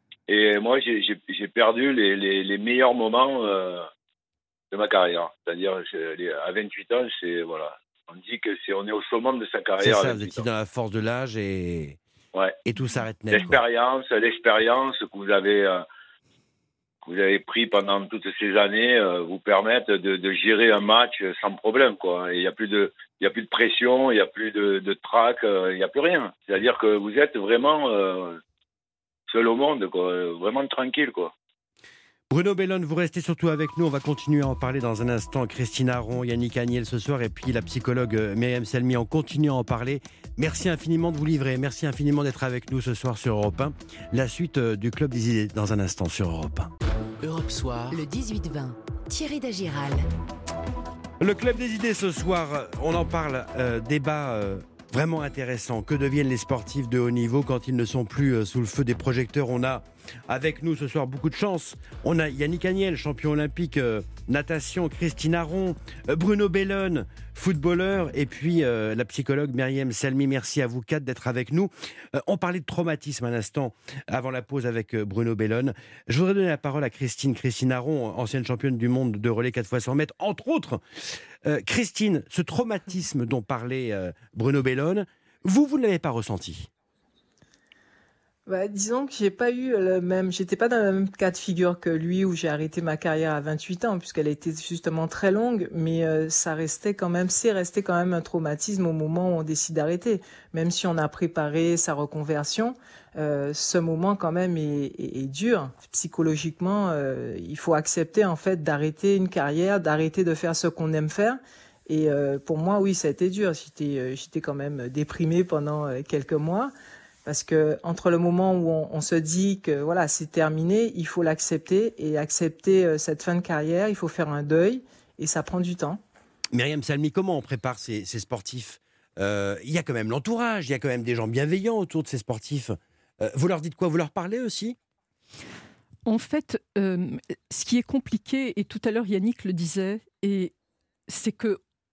Et moi, j'ai, j'ai, j'ai perdu les, les, les meilleurs moments euh, de ma carrière. C'est-à-dire, les, à vingt-huit ans, c'est, voilà. On dit que c'est, on est au summum de sa carrière. C'est ça, vous étiez dans la force de l'âge et... Ouais. Et tout s'arrête net. L'expérience, quoi. l'expérience que vous avez, euh, que vous avez pris pendant toutes ces années euh, vous permettent de, de gérer un match sans problème, quoi. Il n'y a plus de, il y a plus de pression, il n'y a plus de, de trac, il euh, n'y a plus rien. C'est-à-dire que vous êtes vraiment euh, seul au monde, quoi. Vraiment tranquille, quoi. Bruno Bellone, vous restez surtout avec nous. On va continuer à en parler dans un instant. Christine Aron, Yannick Agnel ce soir et puis la psychologue Myriam Salmi. On continue à en parler. Merci infiniment de vous livrer. Merci infiniment d'être avec nous ce soir sur Europe un. La suite du Club des idées dans un instant sur Europe un. Europe Soir. Le dix-huit vingt. Thierry Dagiral. Le Club des idées ce soir, on en parle. Euh, débat euh, vraiment intéressant. Que deviennent les sportifs de haut niveau quand ils ne sont plus euh, sous le feu des projecteurs ? On a avec nous ce soir beaucoup de chance. On a Yannick Agnel, champion olympique euh, natation, Christine Aron, euh, Bruno Bellone, footballeur, et puis euh, la psychologue Myriam Salmi. Merci à vous quatre d'être avec nous. Euh, on parlait de traumatisme un instant avant la pause avec euh, Bruno Bellone. Je voudrais donner la parole à Christine, Christine Aron, ancienne championne du monde de relais quatre fois cent mètres, entre autres. Euh, Christine, ce traumatisme dont parlait euh, Bruno Bellone, vous, vous ne l'avez pas ressenti ? Bah, disons que j'ai pas eu le même, j'étais pas dans le même cas de figure que lui où j'ai arrêté ma carrière à vingt-huit ans puisqu'elle a été justement très longue, mais euh, ça restait quand même, c'est resté quand même un traumatisme au moment où on décide d'arrêter. Même si on a préparé sa reconversion, euh, ce moment quand même est, est, est dur. Psychologiquement, euh, il faut accepter en fait d'arrêter une carrière, d'arrêter de faire ce qu'on aime faire. Et euh, pour moi, oui, ça a été dur. J'étais, euh, j'étais quand même déprimée pendant euh, quelques mois. Parce que entre le moment où on, on se dit que voilà c'est terminé, il faut l'accepter et accepter euh, cette fin de carrière. Il faut faire un deuil et ça prend du temps. Myriam Salmi, comment on prépare ces, ces sportifs ? euh, Il y a quand même l'entourage, il y a quand même des gens bienveillants autour de ces sportifs. Euh, vous leur dites quoi ? Vous leur parlez aussi ? En fait, euh, ce qui est compliqué, et tout à l'heure Yannick le disait, et c'est que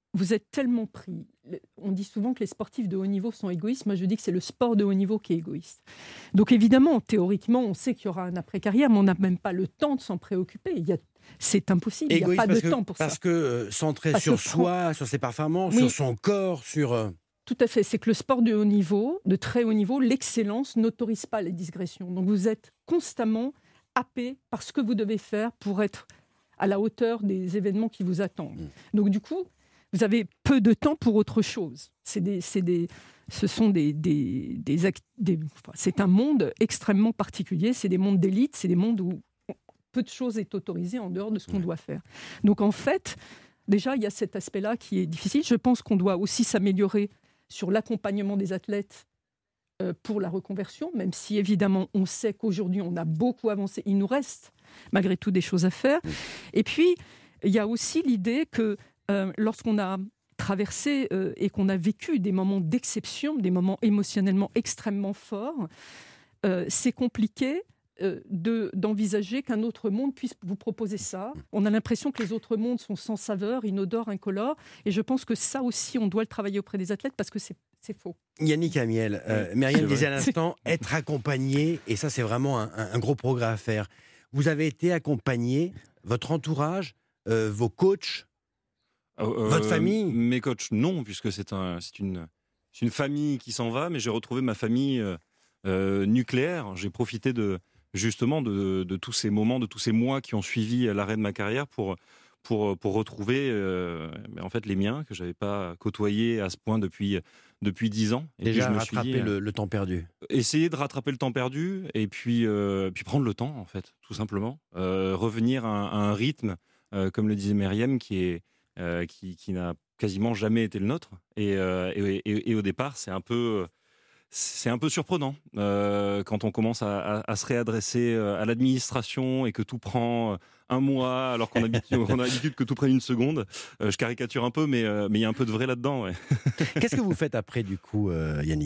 vous êtes tellement pris. On dit souvent que les sportifs de haut niveau sont égoïstes. Moi, je dis que c'est le sport de haut niveau qui est égoïste. Donc, évidemment, théoriquement, on sait qu'il y aura un après-carrière, mais on n'a même pas le temps de s'en préoccuper. Il y a... C'est impossible. Égoïste, il n'y a pas de que, temps pour parce ça. Parce que euh, centré parce sur que soi, prend... sur ses performances, oui. sur son corps, sur... Euh... Tout à fait. C'est que le sport de haut niveau, de très haut niveau, l'excellence n'autorise pas les digressions. Donc, vous êtes constamment happé par ce que vous devez faire pour être à la hauteur des événements qui vous attendent. Mmh. Donc, du coup, vous avez peu de temps pour autre chose. C'est des, c'est des, ce sont des, des, des, act, des enfin, c'est un monde extrêmement particulier. C'est des mondes d'élite. C'est des mondes où peu de choses est autorisé en dehors de ce qu'on doit faire. Donc en fait, déjà il y a cet aspect-là qui est difficile. Je pense qu'on doit aussi s'améliorer sur l'accompagnement des athlètes euh, pour la reconversion, même si évidemment on sait qu'aujourd'hui on a beaucoup avancé. Il nous reste malgré tout des choses à faire. Et puis il y a aussi l'idée que Euh, lorsqu'on a traversé euh, et qu'on a vécu des moments d'exception, des moments émotionnellement extrêmement forts, euh, c'est compliqué euh, de, d'envisager qu'un autre monde puisse vous proposer ça. On a l'impression que les autres mondes sont sans saveur, inodores, incolores, et je pense que ça aussi, on doit le travailler auprès des athlètes parce que c'est, c'est faux. Yannick Amiel, euh, Myriam disait à l'instant, être accompagné, et ça c'est vraiment un, un gros progrès à faire. Vous avez été accompagné, votre entourage, euh, vos coachs, Euh, Votre famille ? Mes coachs, non, puisque c'est, un, c'est, une, c'est une famille qui s'en va, mais j'ai retrouvé ma famille euh, euh, nucléaire. J'ai profité de, justement de, de tous ces moments, de tous ces mois qui ont suivi l'arrêt de ma carrière pour, pour, pour retrouver euh, en fait, les miens que je n'avais pas côtoyés à ce point depuis, depuis dix ans. Et déjà, puis, rattraper dit, le, le temps perdu. Essayer de rattraper le temps perdu et puis, euh, puis prendre le temps, en fait, tout simplement. Euh, revenir à un, à un rythme, euh, comme le disait Myriam, qui est Euh, qui, qui n'a quasiment jamais été le nôtre. Et, euh, et, et, et au départ, c'est un peu, c'est un peu surprenant euh, quand on commence à, à, à se réadresser à l'administration et que tout prend un mois, alors qu'on a l'habitude, on a l'habitude que tout prenne une seconde. Euh, je caricature un peu, mais euh, mais il y a un peu de vrai là-dedans. Ouais. Qu'est-ce que vous faites après, du coup, euh, Yannick ?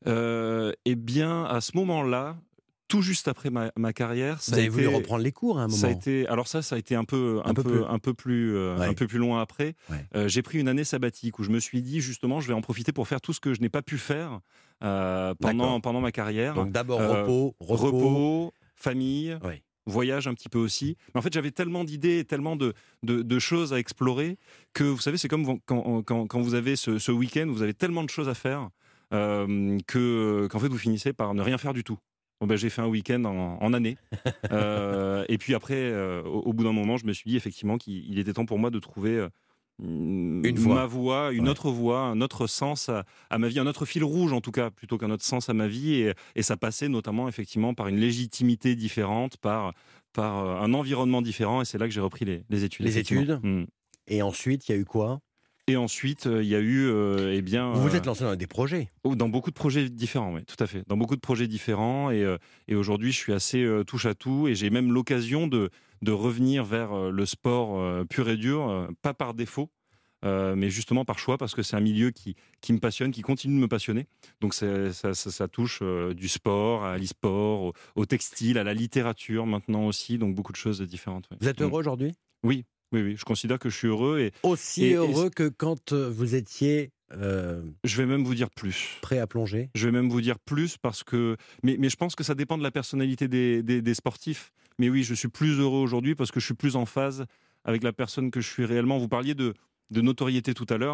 euh, Eh bien, à ce moment-là, tout juste après ma, ma carrière, ça vous avez a voulu été, reprendre les cours à un moment. Ça a été, alors ça, ça a été un peu, un, un peu, peu plus, un peu plus, euh, ouais. un peu plus loin après. Ouais. Euh, j'ai pris une année sabbatique où je me suis dit justement, je vais en profiter pour faire tout ce que je n'ai pas pu faire euh, pendant pendant ma carrière. Donc d'abord euh, repos, repos, repos, famille. Ouais. Voyage un petit peu aussi. Mais en fait, j'avais tellement d'idées, tellement de, de, de choses à explorer que vous savez, c'est comme quand, quand, quand vous avez ce, ce week-end, vous avez tellement de choses à faire euh, que qu'en fait vous finissez par ne rien faire du tout. Bon ben, j'ai fait un week-end en, en année. Euh, et puis après, euh, au, au bout d'un moment, je me suis dit effectivement qu'il il était temps pour moi de trouver euh, une voie. ma voie, une ouais. autre voie, un autre sens à, à ma vie, un autre fil rouge en tout cas, plutôt qu'un autre sens à ma vie. Et, et ça passait notamment effectivement par une légitimité différente, par, par un environnement différent. Et c'est là que j'ai repris les, les études. Les études mmh. Et ensuite, il y a eu quoi ? Et ensuite, il y a eu, euh, eh bien... Vous vous êtes lancé dans des projets ? Dans beaucoup de projets différents, oui, tout à fait. Dans beaucoup de projets différents. Et, euh, et aujourd'hui, je suis assez euh, touche-à-tout. Et j'ai même l'occasion de, de revenir vers euh, le sport euh, pur et dur, euh, pas par défaut, euh, mais justement par choix, parce que c'est un milieu qui, qui me passionne, qui continue de me passionner. Donc c'est, ça, ça, ça touche euh, du sport à l'e-sport, au, au textile, à la littérature maintenant aussi. Donc beaucoup de choses différentes. Oui. Vous êtes heureux aujourd'hui ? Oui. Oui, oui, je considère que je suis heureux. Et, Aussi et, heureux et... que quand vous étiez... Euh... Je vais même vous dire plus. Prêt à plonger ? Je vais même vous dire plus parce que... Mais, mais je pense que ça dépend de la personnalité des, des, des sportifs. Mais oui, je suis plus heureux aujourd'hui parce que je suis plus en phase avec la personne que je suis réellement. Vous parliez de, de notoriété tout à l'heure.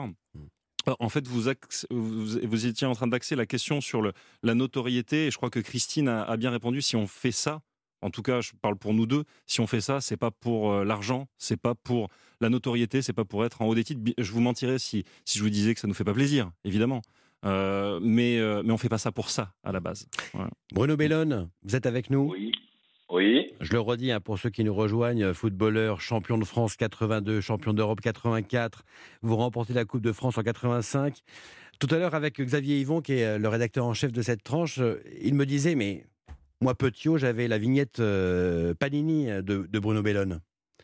En fait, vous, axe, vous, vous étiez en train d'axer la question sur le, la notoriété. Et je crois que Christine a, a bien répondu. Si on fait ça, en tout cas, je parle pour nous deux. Si on fait ça, c'est pas pour euh, l'argent, c'est pas pour la notoriété, c'est pas pour être en haut des titres. Je vous mentirais si, si je vous disais que ça nous fait pas plaisir, évidemment. Euh, mais, euh, mais on fait pas ça pour ça, à la base. Voilà. Bruno Bellone, vous êtes avec nous ? Oui. Oui. Je le redis hein, pour ceux qui nous rejoignent, footballeur, champion de France quatre-vingt-deux, champion d'Europe quatre-vingt-quatre, vous remportez la Coupe de France en quatre-vingt-cinq. Tout à l'heure, avec Xavier Yvon, qui est le rédacteur en chef de cette tranche, il me disait, mais... Moi, Petiot, j'avais la vignette euh, Panini de, de Bruno Bellone.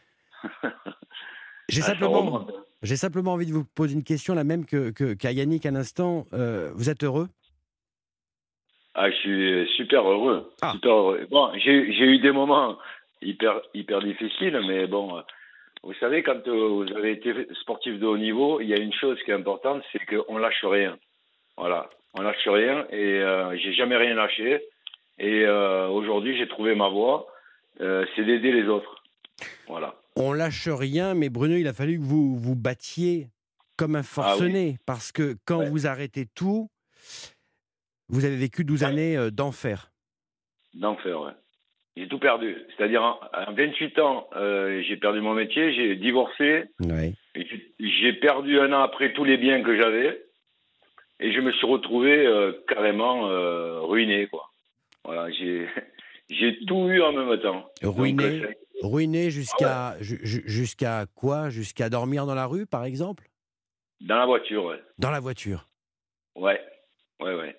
J'ai, ah, simplement, j'ai simplement envie de vous poser une question, la même que, que, qu'à Yannick un instant. Euh, vous êtes heureux ? Ah, je suis super heureux. Ah. Super heureux. Bon, j'ai, j'ai eu des moments hyper, hyper difficiles, mais bon, vous savez, quand euh, vous avez été sportif de haut niveau, il y a une chose qui est importante, c'est qu'on lâche rien. Voilà, on lâche rien et euh, j'ai jamais rien lâché. Et euh, aujourd'hui, j'ai trouvé ma voie, euh, c'est d'aider les autres. Voilà. On lâche rien, mais Bruno, il a fallu que vous vous battiez comme un forcené, ah oui. parce que quand ouais. vous arrêtez tout, vous avez vécu douze ouais. années euh, d'enfer. D'enfer, ouais. J'ai tout perdu. C'est-à-dire, à vingt-huit ans, euh, j'ai perdu mon métier, j'ai divorcé. Ouais. J'ai perdu un an après tous les biens que j'avais. Et je me suis retrouvé euh, carrément euh, ruiné, quoi. Voilà, j'ai, j'ai tout eu en même temps. Ruiné, Donc, euh, ruiné jusqu'à, ah ouais. ju- jusqu'à quoi? Jusqu'à dormir dans la rue, par exemple? Dans la voiture, ouais. Dans la voiture? Ouais, ouais, ouais.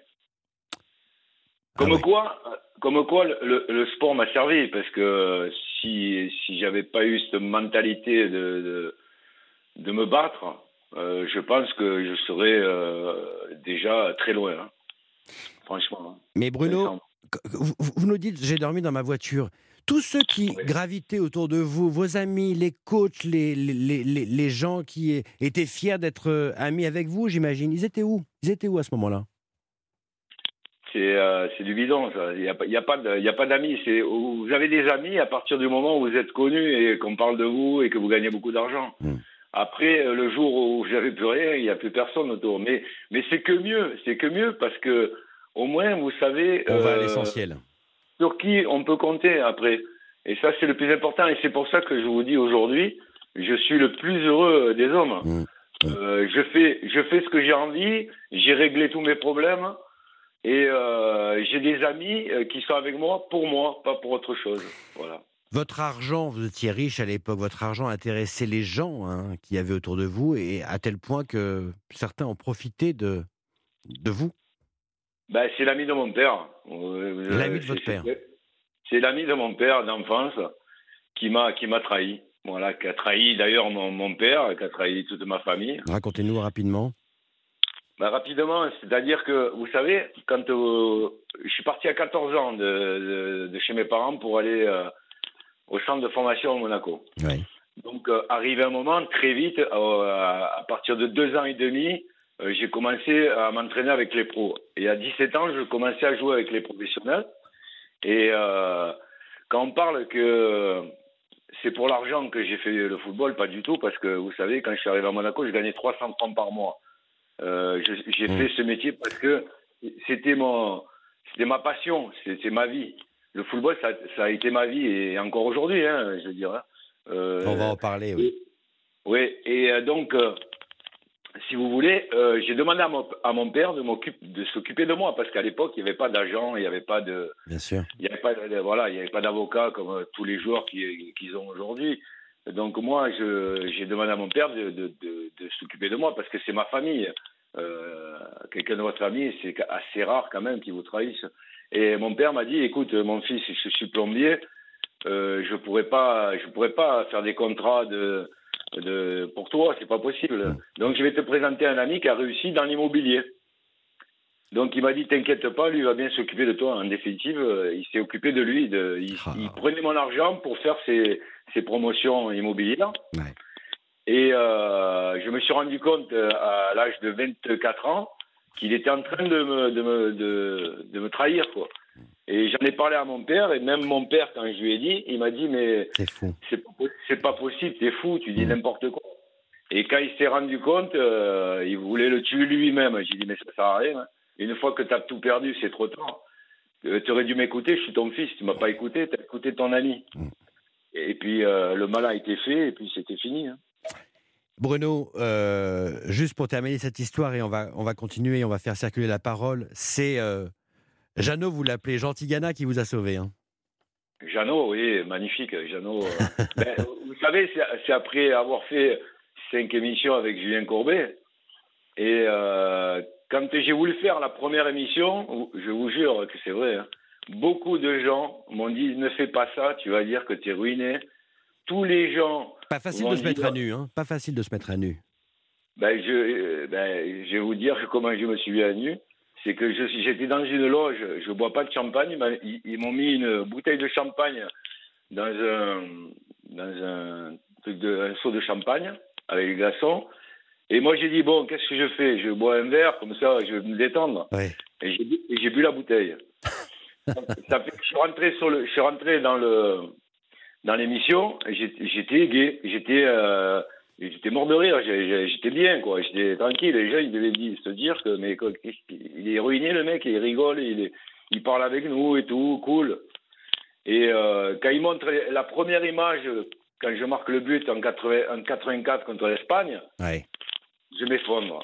Comme ah ouais. quoi, comme quoi le, le, le sport m'a servi, parce que si, si j'avais pas eu cette mentalité de, de, de me battre, euh, je pense que je serais euh, déjà très loin, hein. Franchement. Hein. Mais Bruno, vous, vous nous dites, j'ai dormi dans ma voiture. Tous ceux qui oui. gravitaient autour de vous, vos amis, les coachs, les, les, les, les gens qui étaient fiers d'être amis avec vous, j'imagine, ils étaient où? Ils étaient où à ce moment-là? C'est, euh, c'est du bidon, ça. Il n'y a, y a pas de, y a pas d'amis. C'est, vous avez des amis à partir du moment où vous êtes connu et qu'on parle de vous et que vous gagnez beaucoup d'argent. Mmh. Après, le jour où j'avais plus rien, il n'y a plus personne autour. Mais, mais c'est que mieux, c'est que mieux parce que au moins, vous savez... On euh, va à l'essentiel. l'essentiel. Sur qui on peut compter après. Et ça, c'est le plus important. Et c'est pour ça que je vous dis aujourd'hui, je suis le plus heureux des hommes. Mmh. Euh, je fais, je fais ce que j'ai envie, j'ai réglé tous mes problèmes. Et euh, j'ai des amis qui sont avec moi pour moi, pas pour autre chose. Voilà. Votre argent, vous étiez riche à l'époque, votre argent intéressait les gens hein, qui avaient autour de vous, et à tel point que certains ont profité de, de vous. Ben, c'est l'ami de mon père. L'ami de votre c'est, père. C'est, c'est l'ami de mon père d'enfance qui m'a, qui m'a trahi. Voilà, qui a trahi d'ailleurs mon, mon père, qui a trahi toute ma famille. Racontez-nous rapidement. Ben, rapidement, c'est-à-dire que, vous savez, quand euh, je suis parti à quatorze ans de, de, de chez mes parents pour aller euh, au centre de formation à Monaco. Oui. Donc, euh, arrivé un moment, très vite, euh, à partir de deux ans et demi, euh, j'ai commencé à m'entraîner avec les pros. Et à dix-sept ans, je commençais à jouer avec les professionnels. Et euh, quand on parle que c'est pour l'argent que j'ai fait le football, pas du tout, parce que, vous savez, quand je suis arrivé à Monaco, je gagnais trois cents francs par mois. Euh, je, j'ai mmh. fait ce métier parce que c'était mon, c'était ma passion, c'était ma vie. Le football, ça, ça a été ma vie et encore aujourd'hui, hein, je veux dire. Hein. Euh, On va en parler, oui. Et, oui, et euh, donc, euh, si vous voulez, euh, j'ai demandé à mon, à mon père de, de s'occuper de moi parce qu'à l'époque, il n'y avait pas d'agent, il n'y avait pas de, bien sûr, il n'y avait pas, de, voilà, il n'y avait pas d'avocat comme euh, tous les joueurs qui, qu'ils ont aujourd'hui. Donc moi, je, j'ai demandé à mon père de, de, de, de s'occuper de moi parce que c'est ma famille. Euh, quelqu'un de votre famille, c'est assez rare quand même qu'ils vous trahissent. Et mon père m'a dit, écoute, mon fils, je suis plombier, euh, je pourrais pas, je pourrais pas faire des contrats de, de pour toi, c'est pas possible. Donc je vais te présenter un ami qui a réussi dans l'immobilier. Donc il m'a dit, t'inquiète pas, lui va bien s'occuper de toi. En définitive, il s'est occupé de lui. De, il, ah. il prenait mon argent pour faire ses, ses promotions immobilières. Ouais. Et euh, je me suis rendu compte à l'âge de vingt-quatre ans qu'il était en train de me, de me, de, de me trahir, quoi. Et j'en ai parlé à mon père, et même mon père, quand je lui ai dit, il m'a dit, mais c'est fou. C'est pas, c'est pas possible, t'es fou, tu dis mmh. n'importe quoi. Et quand il s'est rendu compte, euh, il voulait le tuer lui-même. J'ai dit, mais ça sert à rien. Une fois que t'as tout perdu, c'est trop tard. Euh, tu aurais dû m'écouter, je suis ton fils, tu m'as pas écouté, t'as écouté ton ami. Mmh. Et puis euh, le mal a été fait, et puis c'était fini. Hein. Bruno, euh, juste pour terminer cette histoire, et on va, on va continuer, on va faire circuler la parole, c'est euh, Jeannot, vous l'appelez, Jean Tigana, qui vous a sauvé. Hein. Jeannot, oui, magnifique. Jeannot, euh, ben, vous savez, c'est, c'est après avoir fait cinq émissions avec Julien Courbet, et euh, quand j'ai voulu faire la première émission, je vous jure que c'est vrai, hein, beaucoup de gens m'ont dit, ne fais pas ça, tu vas dire que tu es ruiné. Tous les gens... Pas facile de se mettre à nu, hein. Pas facile de se mettre à nu. Ben, je, ben, je vais vous dire comment je me suis mis à nu. C'est que je, j'étais dans une loge, je ne bois pas de champagne. Ils, ils m'ont mis une bouteille de champagne dans un, dans un truc de, un seau de champagne avec les glaçons. Et moi, j'ai dit, bon, qu'est-ce que je fais? Je bois un verre, comme ça, je vais me détendre. Ouais. Et, j'ai, et j'ai bu la bouteille. Ça fait que je suis rentré, sur le, je suis rentré dans, le, dans l'émission, et j'étais, j'étais gai, j'étais, euh, j'étais mort de rire, j'étais bien, quoi. J'étais tranquille. Les gens, ils devaient se dire que, mais quoi, il est ruiné, le mec, il rigole, il, est, il parle avec nous et tout, cool. Et euh, quand il montre la première image, quand je marque le but en, quatre-vingts, en quatre-vingt-quatre contre l'Espagne, ouais. je m'effondre.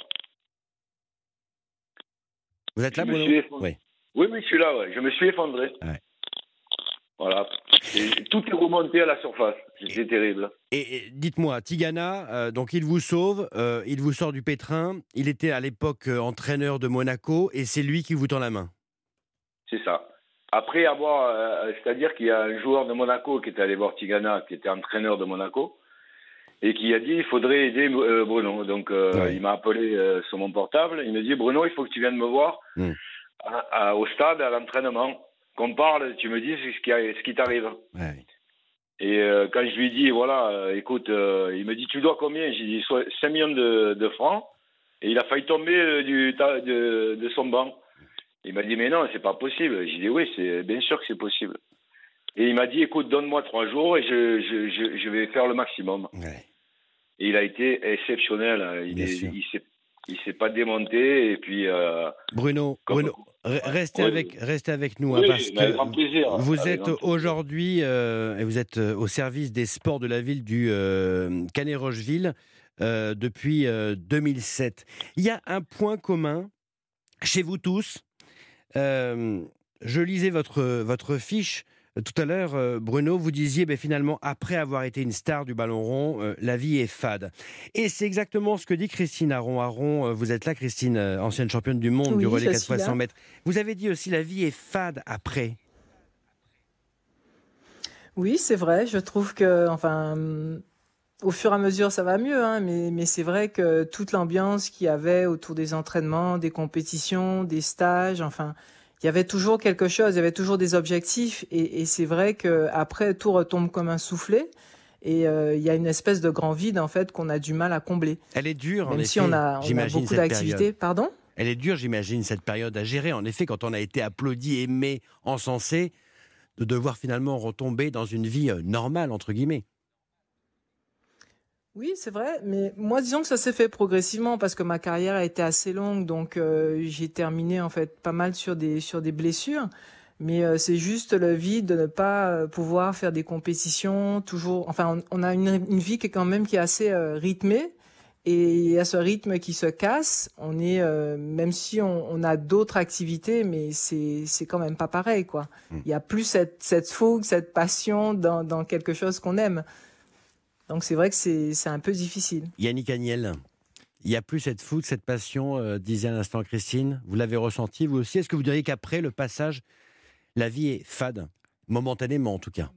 Vous êtes là, je Bruno? Oui. oui, oui, je suis là, ouais. Je me suis effondré. Ouais. Voilà. Et tout est remonté à la surface. C'était terrible. Et, et dites-moi, Tigana, euh, donc il vous sauve, euh, il vous sort du pétrin. Il était à l'époque euh, entraîneur de Monaco et c'est lui qui vous tend la main. C'est ça. Après avoir, euh, c'est-à-dire qu'il y a un joueur de Monaco qui était allé voir Tigana, qui était entraîneur de Monaco, et qui a dit il faudrait aider euh, Bruno. Donc euh, ouais. il m'a appelé euh, sur mon portable. Il me dit Bruno, il faut que tu viennes me voir mm. à, à, au stade, à l'entraînement. Qu'on parle, tu me dis ce qui, ce qui t'arrive. Ouais. Et euh, quand je lui ai dit voilà, euh, écoute, euh, il me dit tu dois combien? J'ai dit cinq millions de, de francs. Et il a failli tomber euh, du, de, de son banc. Il m'a dit mais non, c'est pas possible. J'ai dit oui, c'est bien sûr que c'est possible. Et il m'a dit écoute, donne-moi trois jours et je, je, je, je vais faire le maximum. Ouais. Et il a été exceptionnel. Il, est, il s'est, il s'est pas démonté et puis. Euh, Bruno, comme, Bruno, restez oui. avec, restez avec nous oui, hein, parce que grand plaisir, vous êtes grand aujourd'hui euh, et vous êtes au service des sports de la ville du euh, Canet-Rocheville euh, depuis euh, deux mille sept. Il y a un point commun chez vous tous. Euh, je lisais votre, votre fiche euh, tout à l'heure, euh, Bruno, vous disiez ben, finalement, après avoir été une star du ballon rond, euh, la vie est fade. Et c'est exactement ce que dit Christine Aron-Aron. Euh, vous êtes là, Christine, euh, ancienne championne du monde oui, du relais quatre fois là. cent mètres. Vous avez dit aussi la vie est fade après. Oui, c'est vrai. Je trouve que, enfin, au fur et à mesure, ça va mieux, hein, mais, mais c'est vrai que toute l'ambiance qu'il y avait autour des entraînements, des compétitions, des stages, enfin, il y avait toujours quelque chose, il y avait toujours des objectifs, et, et c'est vrai qu'après, tout retombe comme un soufflet, et euh, il y a une espèce de grand vide, en fait, qu'on a du mal à combler. Elle est dure, en Même effet, si on a, on a beaucoup d'activités. Pardon ? Elle est dure, j'imagine, cette période à gérer. En effet, quand on a été applaudi, aimé, encensé, de devoir finalement retomber dans une vie normale, entre guillemets. Oui, c'est vrai, mais moi, disons que ça s'est fait progressivement parce que ma carrière a été assez longue, donc euh, j'ai terminé en fait pas mal sur des sur des blessures, mais euh, c'est juste le vide de ne pas pouvoir faire des compétitions toujours. Enfin, on, on a une, une vie qui est quand même qui est assez euh, rythmée, et à ce rythme qui se casse, on est euh, même si on, on a d'autres activités, mais c'est c'est quand même pas pareil, quoi. Il y a plus cette cette fougue, cette passion dans dans quelque chose qu'on aime. Donc c'est vrai que c'est, c'est un peu difficile. Yannick Agnel, il n'y a plus cette fougue, cette passion, euh, disait à l'instant Christine. Vous l'avez ressenti vous aussi? Est-ce que vous diriez qu'après le passage, la vie est fade? Momentanément en tout cas.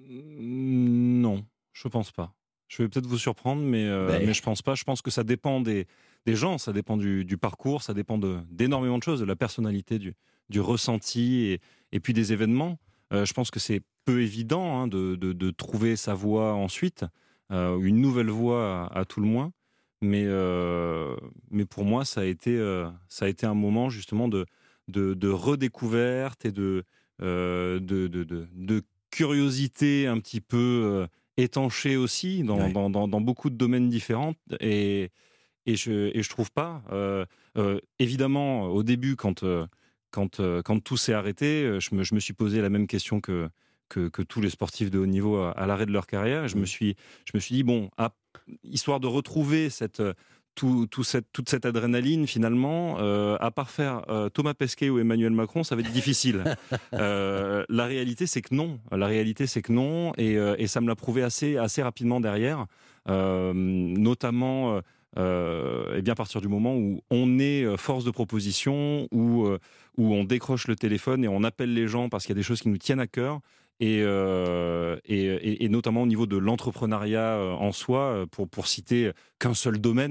Non, je ne pense pas. Je vais peut-être vous surprendre, mais, euh, ben... mais je ne pense pas. Je pense que ça dépend des, des gens, ça dépend du, du parcours, ça dépend de, d'énormément de choses, de la personnalité, du, du ressenti et, et puis des événements. Euh, je pense que c'est peu évident hein, de, de, de trouver sa voie ensuite. Euh, une nouvelle voie à, à tout le moins, mais, euh, mais pour moi ça a été, euh, ça a été un moment justement de, de, de redécouverte et de, euh, de, de, de, de curiosité un petit peu euh, étanchée aussi dans, ouais. dans, dans, dans beaucoup de domaines différents et, et, je, et je trouve pas euh, euh, évidemment au début quand, euh, quand, euh, quand tout s'est arrêté je me, je me suis posé la même question que Que, que tous les sportifs de haut niveau à, à l'arrêt de leur carrière. Et je, me suis, je me suis dit, bon, à, histoire de retrouver cette, tout, tout cette, toute cette adrénaline, finalement, euh, à part faire euh, Thomas Pesquet ou Emmanuel Macron, ça va être difficile. euh, la réalité, c'est que non. La réalité, c'est que non. Et, euh, et ça me l'a prouvé assez, assez rapidement derrière, euh, notamment... Euh, et bien à partir du moment où on est force de proposition, où, euh, où on décroche le téléphone et on appelle les gens parce qu'il y a des choses qui nous tiennent à cœur, et, euh, et, et, et notamment au niveau de l'entrepreneuriat en soi, pour, pour citer qu'un seul domaine,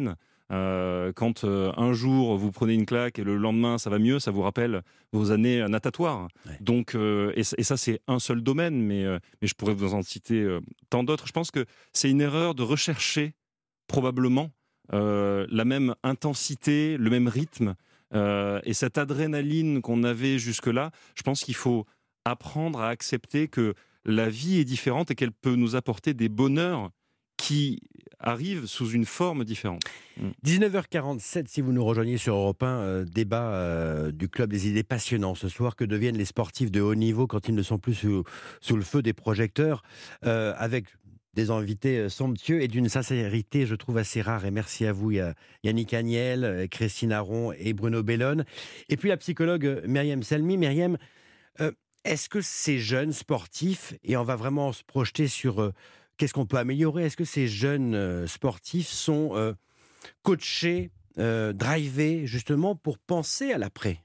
Euh, quand euh, un jour vous prenez une claque et le lendemain ça va mieux, ça vous rappelle vos années natatoires. Ouais. Donc, euh, et, et ça c'est un seul domaine, mais, euh, mais je pourrais vous en citer euh, tant d'autres. Je pense que c'est une erreur de rechercher probablement euh, la même intensité, le même rythme euh, et cette adrénaline qu'on avait jusque-là. Je pense qu'il faut apprendre à accepter que la vie est différente et qu'elle peut nous apporter des bonheurs qui arrivent sous une forme différente. dix-neuf heures quarante-sept, si vous nous rejoignez sur Europe un, euh, débat euh, du Club des idées passionnant ce soir. Que deviennent les sportifs de haut niveau quand ils ne sont plus sous, sous le feu des projecteurs, euh, avec des invités somptueux et d'une sincérité, je trouve, assez rare. Et merci à vous, Yannick Agnel, Christine Aron et Bruno Bellone. Et puis la psychologue Myriam Salmi. Myriam, euh, est-ce que ces jeunes sportifs, et on va vraiment se projeter sur... Euh, qu'est-ce qu'on peut améliorer? Est-ce que ces jeunes euh, sportifs sont euh, coachés, euh, drivés, justement, pour penser à l'après?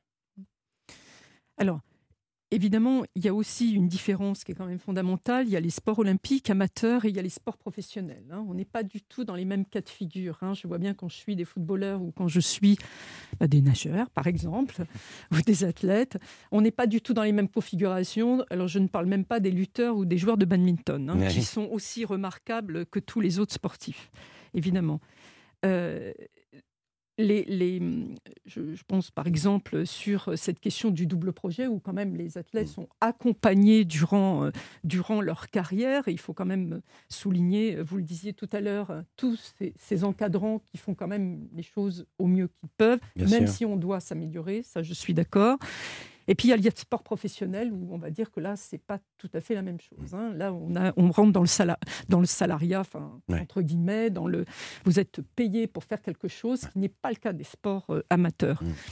Alors, évidemment, il y a aussi une différence qui est quand même fondamentale. Il y a les sports olympiques, amateurs, et il y a les sports professionnels. Hein. On n'est pas du tout dans les mêmes cas de figure. Hein. Je vois bien quand je suis des footballeurs ou quand je suis bah, des nageurs, par exemple, ou des athlètes. On n'est pas du tout dans les mêmes configurations. Alors, je ne parle même pas des lutteurs ou des joueurs de badminton, hein, qui sont aussi remarquables que tous les autres sportifs, évidemment. Euh, Les, les, je, je pense par exemple sur cette question du double projet où quand même les athlètes sont accompagnés durant, euh, durant leur carrière. Et il faut quand même souligner, vous le disiez tout à l'heure, tous ces, ces encadrants qui font quand même les choses au mieux qu'ils peuvent, Bien même sûr. Si on doit s'améliorer, ça je suis d'accord. Et puis il y a le sport professionnel où on va dire que là c'est pas tout à fait la même chose. Hein. Là on, a, on rentre dans le, sala, dans le salariat, enfin ouais. entre guillemets, dans le, vous êtes payé pour faire quelque chose, ce qui n'est pas le cas des sports euh, amateurs. Mmh.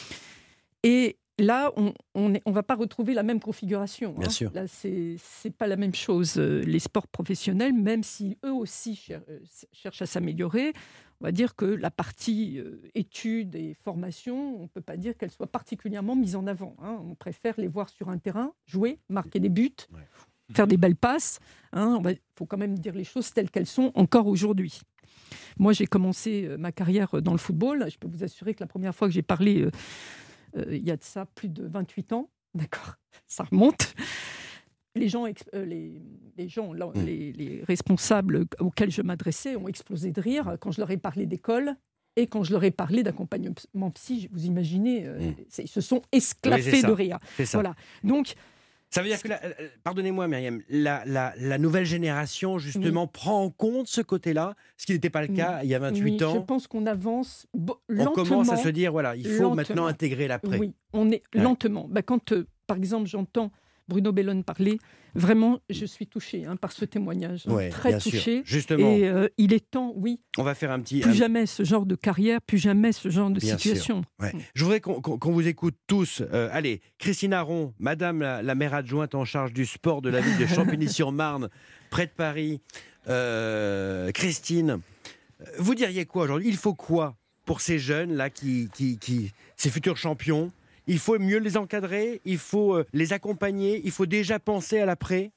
Et là on on, est, on va pas retrouver la même configuration. Bien hein. sûr. Là c'est c'est pas la même chose. Les sports professionnels, même si eux aussi cher, cherchent à s'améliorer. On va dire que la partie euh, études et formation, on ne peut pas dire qu'elle soit particulièrement mise en avant. Hein. On préfère les voir sur un terrain, jouer, marquer des buts, ouais. faire des belles passes. Hein. Il faut quand même dire les choses telles qu'elles sont encore aujourd'hui. Moi, j'ai commencé ma carrière dans le football. Je peux vous assurer que la première fois que j'ai parlé, euh, euh, il y a de ça plus de vingt-huit ans, d'accord, ça remonte. Les gens, euh, les, les, gens là, mmh. les, les responsables auxquels je m'adressais ont explosé de rire quand je leur ai parlé d'école et quand je leur ai parlé d'accompagnement psy. Vous imaginez, euh, mmh. ils se sont esclaffés oui, de rire. Voilà. Donc, ça veut dire que, la, pardonnez-moi Myriam, la, la, la nouvelle génération justement oui. prend en compte ce côté-là, ce qui n'était pas le cas oui. il y a vingt-huit oui, ans. Je pense qu'on avance bo- lentement. On commence à se dire, voilà, il faut lentement. maintenant intégrer l'après. Oui, on est ouais. lentement. Bah, quand, euh, par exemple, j'entends Bruno Bellone parler, vraiment, je suis touchée hein, par ce témoignage, ouais, très touchée. Justement. Et euh, il est temps, oui. On va faire un petit. Plus un... jamais ce genre de carrière, plus jamais ce genre de bien situation. Ouais. Mmh. Je voudrais qu'on, qu'on, qu'on vous écoute tous. Euh, allez, Christine Aron, Madame la, la maire adjointe en charge du sport de la ville de Champigny-sur-Marne, près de Paris. Euh, Christine, vous diriez quoi aujourd'hui? Il faut quoi pour ces jeunes là, qui, qui, qui, ces futurs champions? Il faut mieux les encadrer, il faut les accompagner, il faut déjà penser à l'après.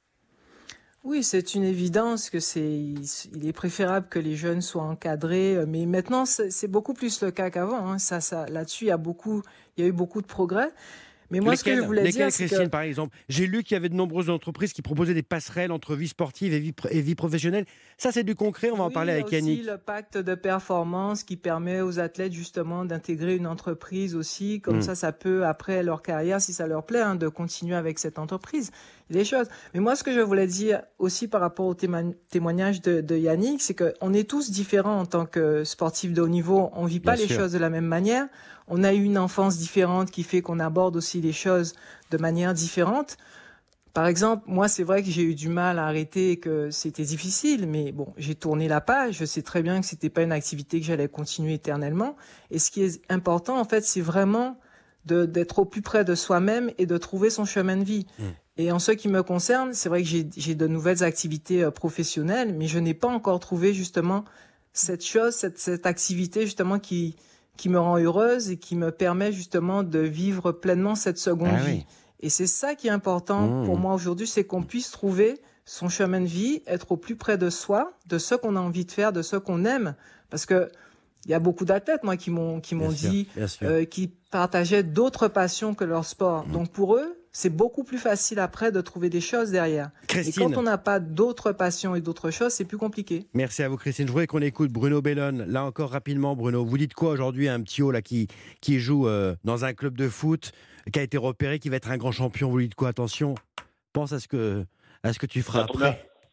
Oui, c'est une évidence que c'est, il est préférable que les jeunes soient encadrés, mais maintenant c'est, c'est beaucoup plus le cas qu'avant. Hein. Ça, ça, là-dessus, il y a beaucoup, il y a eu beaucoup de progrès. Mais moi, lesquels, ce que je voulais lesquels, dire, c'est Christine, que... par exemple, j'ai lu qu'il y avait de nombreuses entreprises qui proposaient des passerelles entre vie sportive et vie, et vie professionnelle. Ça, c'est du concret, on va oui, en parler avec Yannick. Il y a aussi le pacte de performance qui permet aux athlètes justement d'intégrer une entreprise aussi. Comme mmh. ça, ça peut, après leur carrière, si ça leur plaît, hein, de continuer avec cette entreprise. Il y a des choses. Mais moi, ce que je voulais dire aussi par rapport au témo- témoignage de, de Yannick, c'est qu'on est tous différents en tant que sportifs de haut niveau. On ne vit pas Bien les sûr. choses de la même manière. On a eu une enfance différente qui fait qu'on aborde aussi les choses de manière différente. Par exemple, moi, c'est vrai que j'ai eu du mal à arrêter et que c'était difficile, mais bon, j'ai tourné la page. Je sais très bien que c'était pas une activité que j'allais continuer éternellement. Et ce qui est important, en fait, c'est vraiment de, d'être au plus près de soi-même et de trouver son chemin de vie. Mmh. Et en ce qui me concerne, c'est vrai que j'ai, j'ai de nouvelles activités euh, professionnelles, mais je n'ai pas encore trouvé justement cette chose, cette, cette activité justement qui qui me rend heureuse et qui me permet justement de vivre pleinement cette seconde ah, vie. Oui. Et c'est ça qui est important mmh. pour moi aujourd'hui, c'est qu'on puisse trouver son chemin de vie, être au plus près de soi, de ce qu'on a envie de faire, de ce qu'on aime. Parce que Il y a beaucoup d'athlètes, moi, qui m'ont qui m'ont dit euh, qu'ils partageaient d'autres passions que leur sport. Mmh. Donc pour eux, c'est beaucoup plus facile après de trouver des choses derrière. Christine. Et quand on n'a pas d'autres passions et d'autres choses, c'est plus compliqué. Merci à vous, Christine. Je voudrais qu'on écoute Bruno Bellone. Là encore, rapidement, Bruno, vous dites quoi aujourd'hui à un petit haut là, qui, qui joue euh, dans un club de foot, qui a été repéré, qui va être un grand champion? Vous dites quoi? Attention, pense à ce que, à ce que tu feras la après. Première,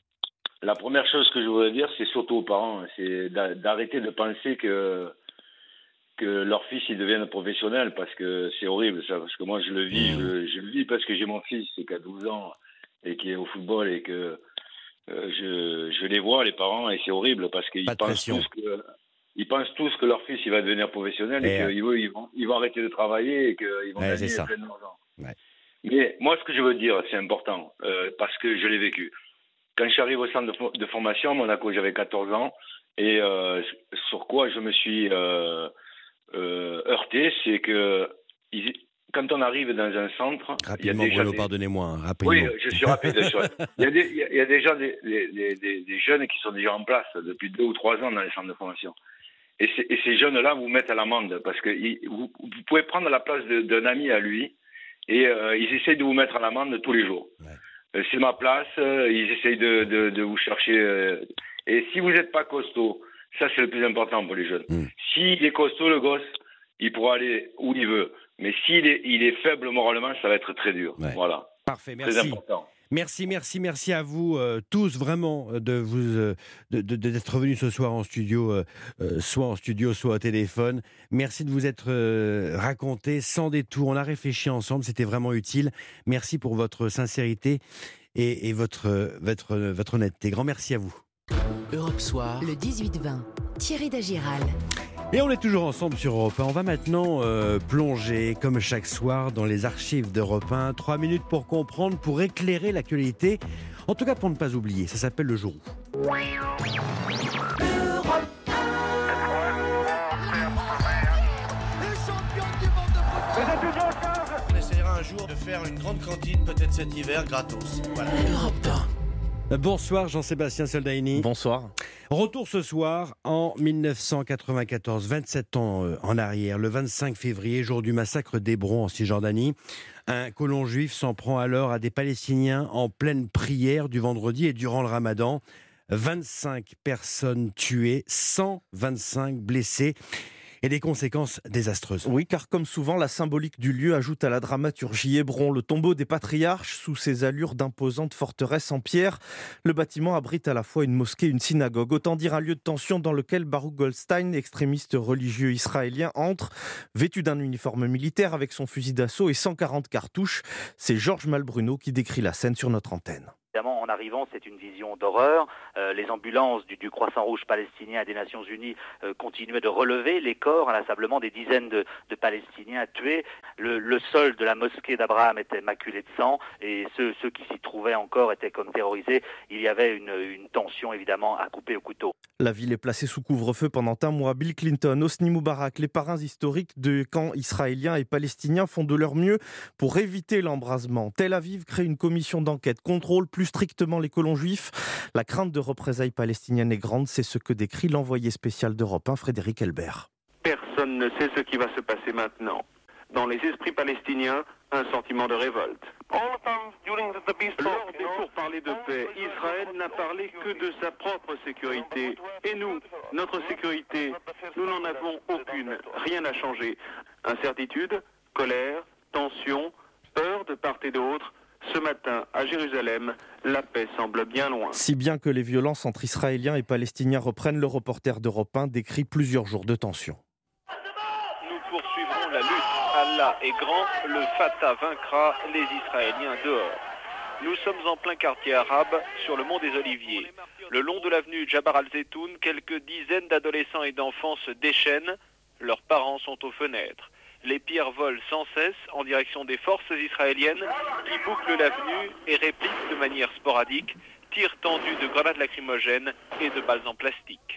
la première chose que je voudrais dire, c'est surtout aux parents, c'est d'arrêter de penser que que leur fils il devienne professionnel, parce que c'est horrible ça, parce que moi je le vis, je, je le vis parce que j'ai mon fils qui a douze ans et qui est au football et que euh, je, je les vois les parents et c'est horrible parce qu'ils pensent tous que ils pensent tous que leur fils il va devenir professionnel et, et qu'ils euh... ils vont ils vont arrêter de travailler et qu'ils vont ouais, gagner plein d'argent. Ouais. Mais moi ce que je veux dire c'est important euh, parce que je l'ai vécu. Quand je suis arrivé au centre de, de formation à Monaco, j'avais quatorze ans et euh, sur quoi je me suis euh, Euh, heurté, c'est que ils, quand on arrive dans un centre, rapidement, il y a déjà Bruno, des... pardonnez-moi, hein, rapidement. Oui, je suis rapide. il, y a des, il y a déjà des, des, des, des jeunes qui sont déjà en place depuis deux ou trois ans dans les centres de formation. Et, et ces jeunes-là vous mettent à l'amende parce que ils, vous, vous pouvez prendre la place d'un ami à lui et euh, ils essayent de vous mettre à l'amende tous les jours. Ouais. Euh, c'est ma place, euh, ils essayent de, de, de vous chercher. Euh, et si vous n'êtes pas costaud, ça, c'est le plus important pour les jeunes. Mmh. S'il est costaud, le gosse, il pourra aller où il veut. Mais s'il est, il est faible moralement, ça va être très dur. Ouais. Voilà. Parfait, merci. Très important. Merci, merci, merci à vous euh, tous vraiment de vous euh, de, de, d'être venus ce soir en studio, euh, euh, soit en studio, soit au téléphone. Merci de vous être euh, raconté sans détour. On a réfléchi ensemble, c'était vraiment utile. Merci pour votre sincérité et, et votre, votre, votre honnêteté. Grand merci à vous. Europe Soir, le dix-huit vingt, Thierry Dagiral. Et on est toujours ensemble sur Europe un. On va maintenant euh, plonger, comme chaque soir, dans les archives d'Europe un. Trois minutes pour comprendre, pour éclairer l'actualité. En tout cas, pour ne pas oublier. Ça s'appelle le jour où. On essaiera un jour de faire une grande cantine, peut-être cet hiver, gratos. Voilà. Europe un. Bonsoir Jean-Sébastien Soldaini. Bonsoir. Retour ce soir en mille neuf cent quatre-vingt-quatorze, vingt-sept ans en arrière, le vingt-cinq février, jour du massacre d'Hébron en Cisjordanie. Un colon juif s'en prend alors à des Palestiniens en pleine prière du vendredi et durant le Ramadan. vingt-cinq personnes tuées, cent vingt-cinq blessés. Et des conséquences désastreuses. Oui, car comme souvent, la symbolique du lieu ajoute à la dramaturgie. Hébron, le tombeau des patriarches, sous ses allures d'imposante forteresse en pierre. Le bâtiment abrite à la fois une mosquée et une synagogue. Autant dire un lieu de tension dans lequel Baruch Goldstein, extrémiste religieux israélien, entre, vêtu d'un uniforme militaire avec son fusil d'assaut et cent quarante cartouches. C'est Georges Malbruno qui décrit la scène sur notre antenne. Évidemment, en arrivant, c'est une vision d'horreur. Euh, les ambulances du, du Croissant-Rouge palestinien et des Nations Unies euh, continuaient de relever les corps, inlassablement, des dizaines de, de Palestiniens tués. Le, le sol de la mosquée d'Abraham était maculé de sang et ceux, ceux qui s'y trouvaient encore étaient comme terrorisés. Il y avait une, une tension, évidemment, à couper au couteau. La ville est placée sous couvre-feu pendant un mois. Bill Clinton, Hosni Moubarak, les parrains historiques de camps israéliens et palestiniens font de leur mieux pour éviter l'embrasement. Tel Aviv crée une commission d'enquête, contrôle plus strictement les colons juifs. La crainte de représailles palestiniennes est grande, c'est ce que décrit l'envoyé spécial d'Europe un, Frédéric Elbert. Personne ne sait ce qui va se passer maintenant. Dans les esprits palestiniens, un sentiment de révolte. Lors des pourparlers de paix, Israël n'a parlé que de sa propre sécurité. Et nous, notre sécurité, nous n'en avons aucune. Rien n'a changé. Incertitude, colère, tension, peur de part et d'autre. Ce matin, à Jérusalem, la paix semble bien loin. Si bien que les violences entre Israéliens et Palestiniens reprennent, le reporter d'Europe un décrit plusieurs jours de tension. Nous poursuivrons la lutte. Allah est grand, le Fatah vaincra, les Israéliens dehors. Nous sommes en plein quartier arabe, sur le mont des Oliviers. Le long de l'avenue Jabbar al-Zetoun, quelques dizaines d'adolescents et d'enfants se déchaînent. Leurs parents sont aux fenêtres. Les pierres volent sans cesse en direction des forces israéliennes qui bouclent l'avenue et répliquent de manière sporadique, tirs tendus de grenades lacrymogènes et de balles en plastique.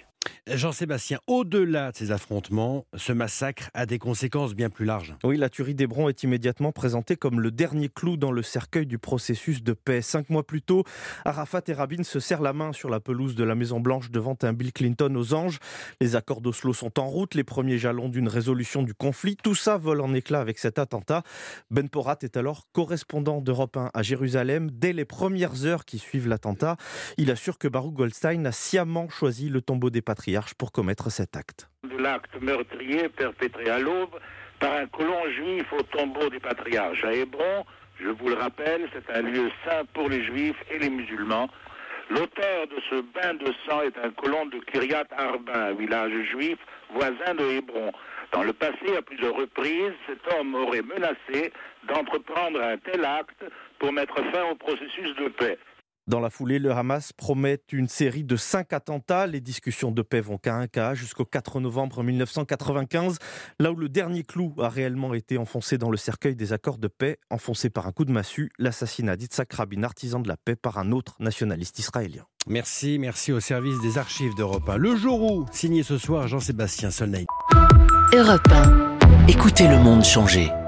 Jean-Sébastien, au-delà de ces affrontements, ce massacre a des conséquences bien plus larges. Oui, la tuerie d'Hébron est immédiatement présentée comme le dernier clou dans le cercueil du processus de paix. Cinq mois plus tôt, Arafat et Rabin se serrent la main sur la pelouse de la Maison-Blanche devant un Bill Clinton aux anges. Les accords d'Oslo sont en route, les premiers jalons d'une résolution du conflit. Tout ça vole en éclats avec cet attentat. Ben Porat est alors correspondant d'Europe un à Jérusalem. Dès les premières heures qui suivent l'attentat, il assure que Baruch Goldstein a sciemment choisi le tombeau des patriarches pour commettre cet acte. De l'acte meurtrier perpétré à l'aube par un colon juif au tombeau des patriarches à Hébron. Je vous le rappelle, c'est un lieu saint pour les juifs et les musulmans. L'auteur de ce bain de sang est un colon de Kiryat Arba, un village juif voisin de Hébron. Dans le passé, à plusieurs reprises, cet homme aurait menacé d'entreprendre un tel acte pour mettre fin au processus de paix. Dans la foulée, le Hamas promet une série de cinq attentats. Les discussions de paix vont qu'à un cas, jusqu'au quatre novembre mille neuf cent quatre-vingt-quinze, là où le dernier clou a réellement été enfoncé dans le cercueil des accords de paix, enfoncé par un coup de massue, l'assassinat d'Yitzhak Rabin, artisan de la paix, par un autre nationaliste israélien. Merci, merci au service des archives d'Europe un. Le jour où, signé ce soir Jean-Sébastien Solnay. Europe un. Écoutez le monde changer.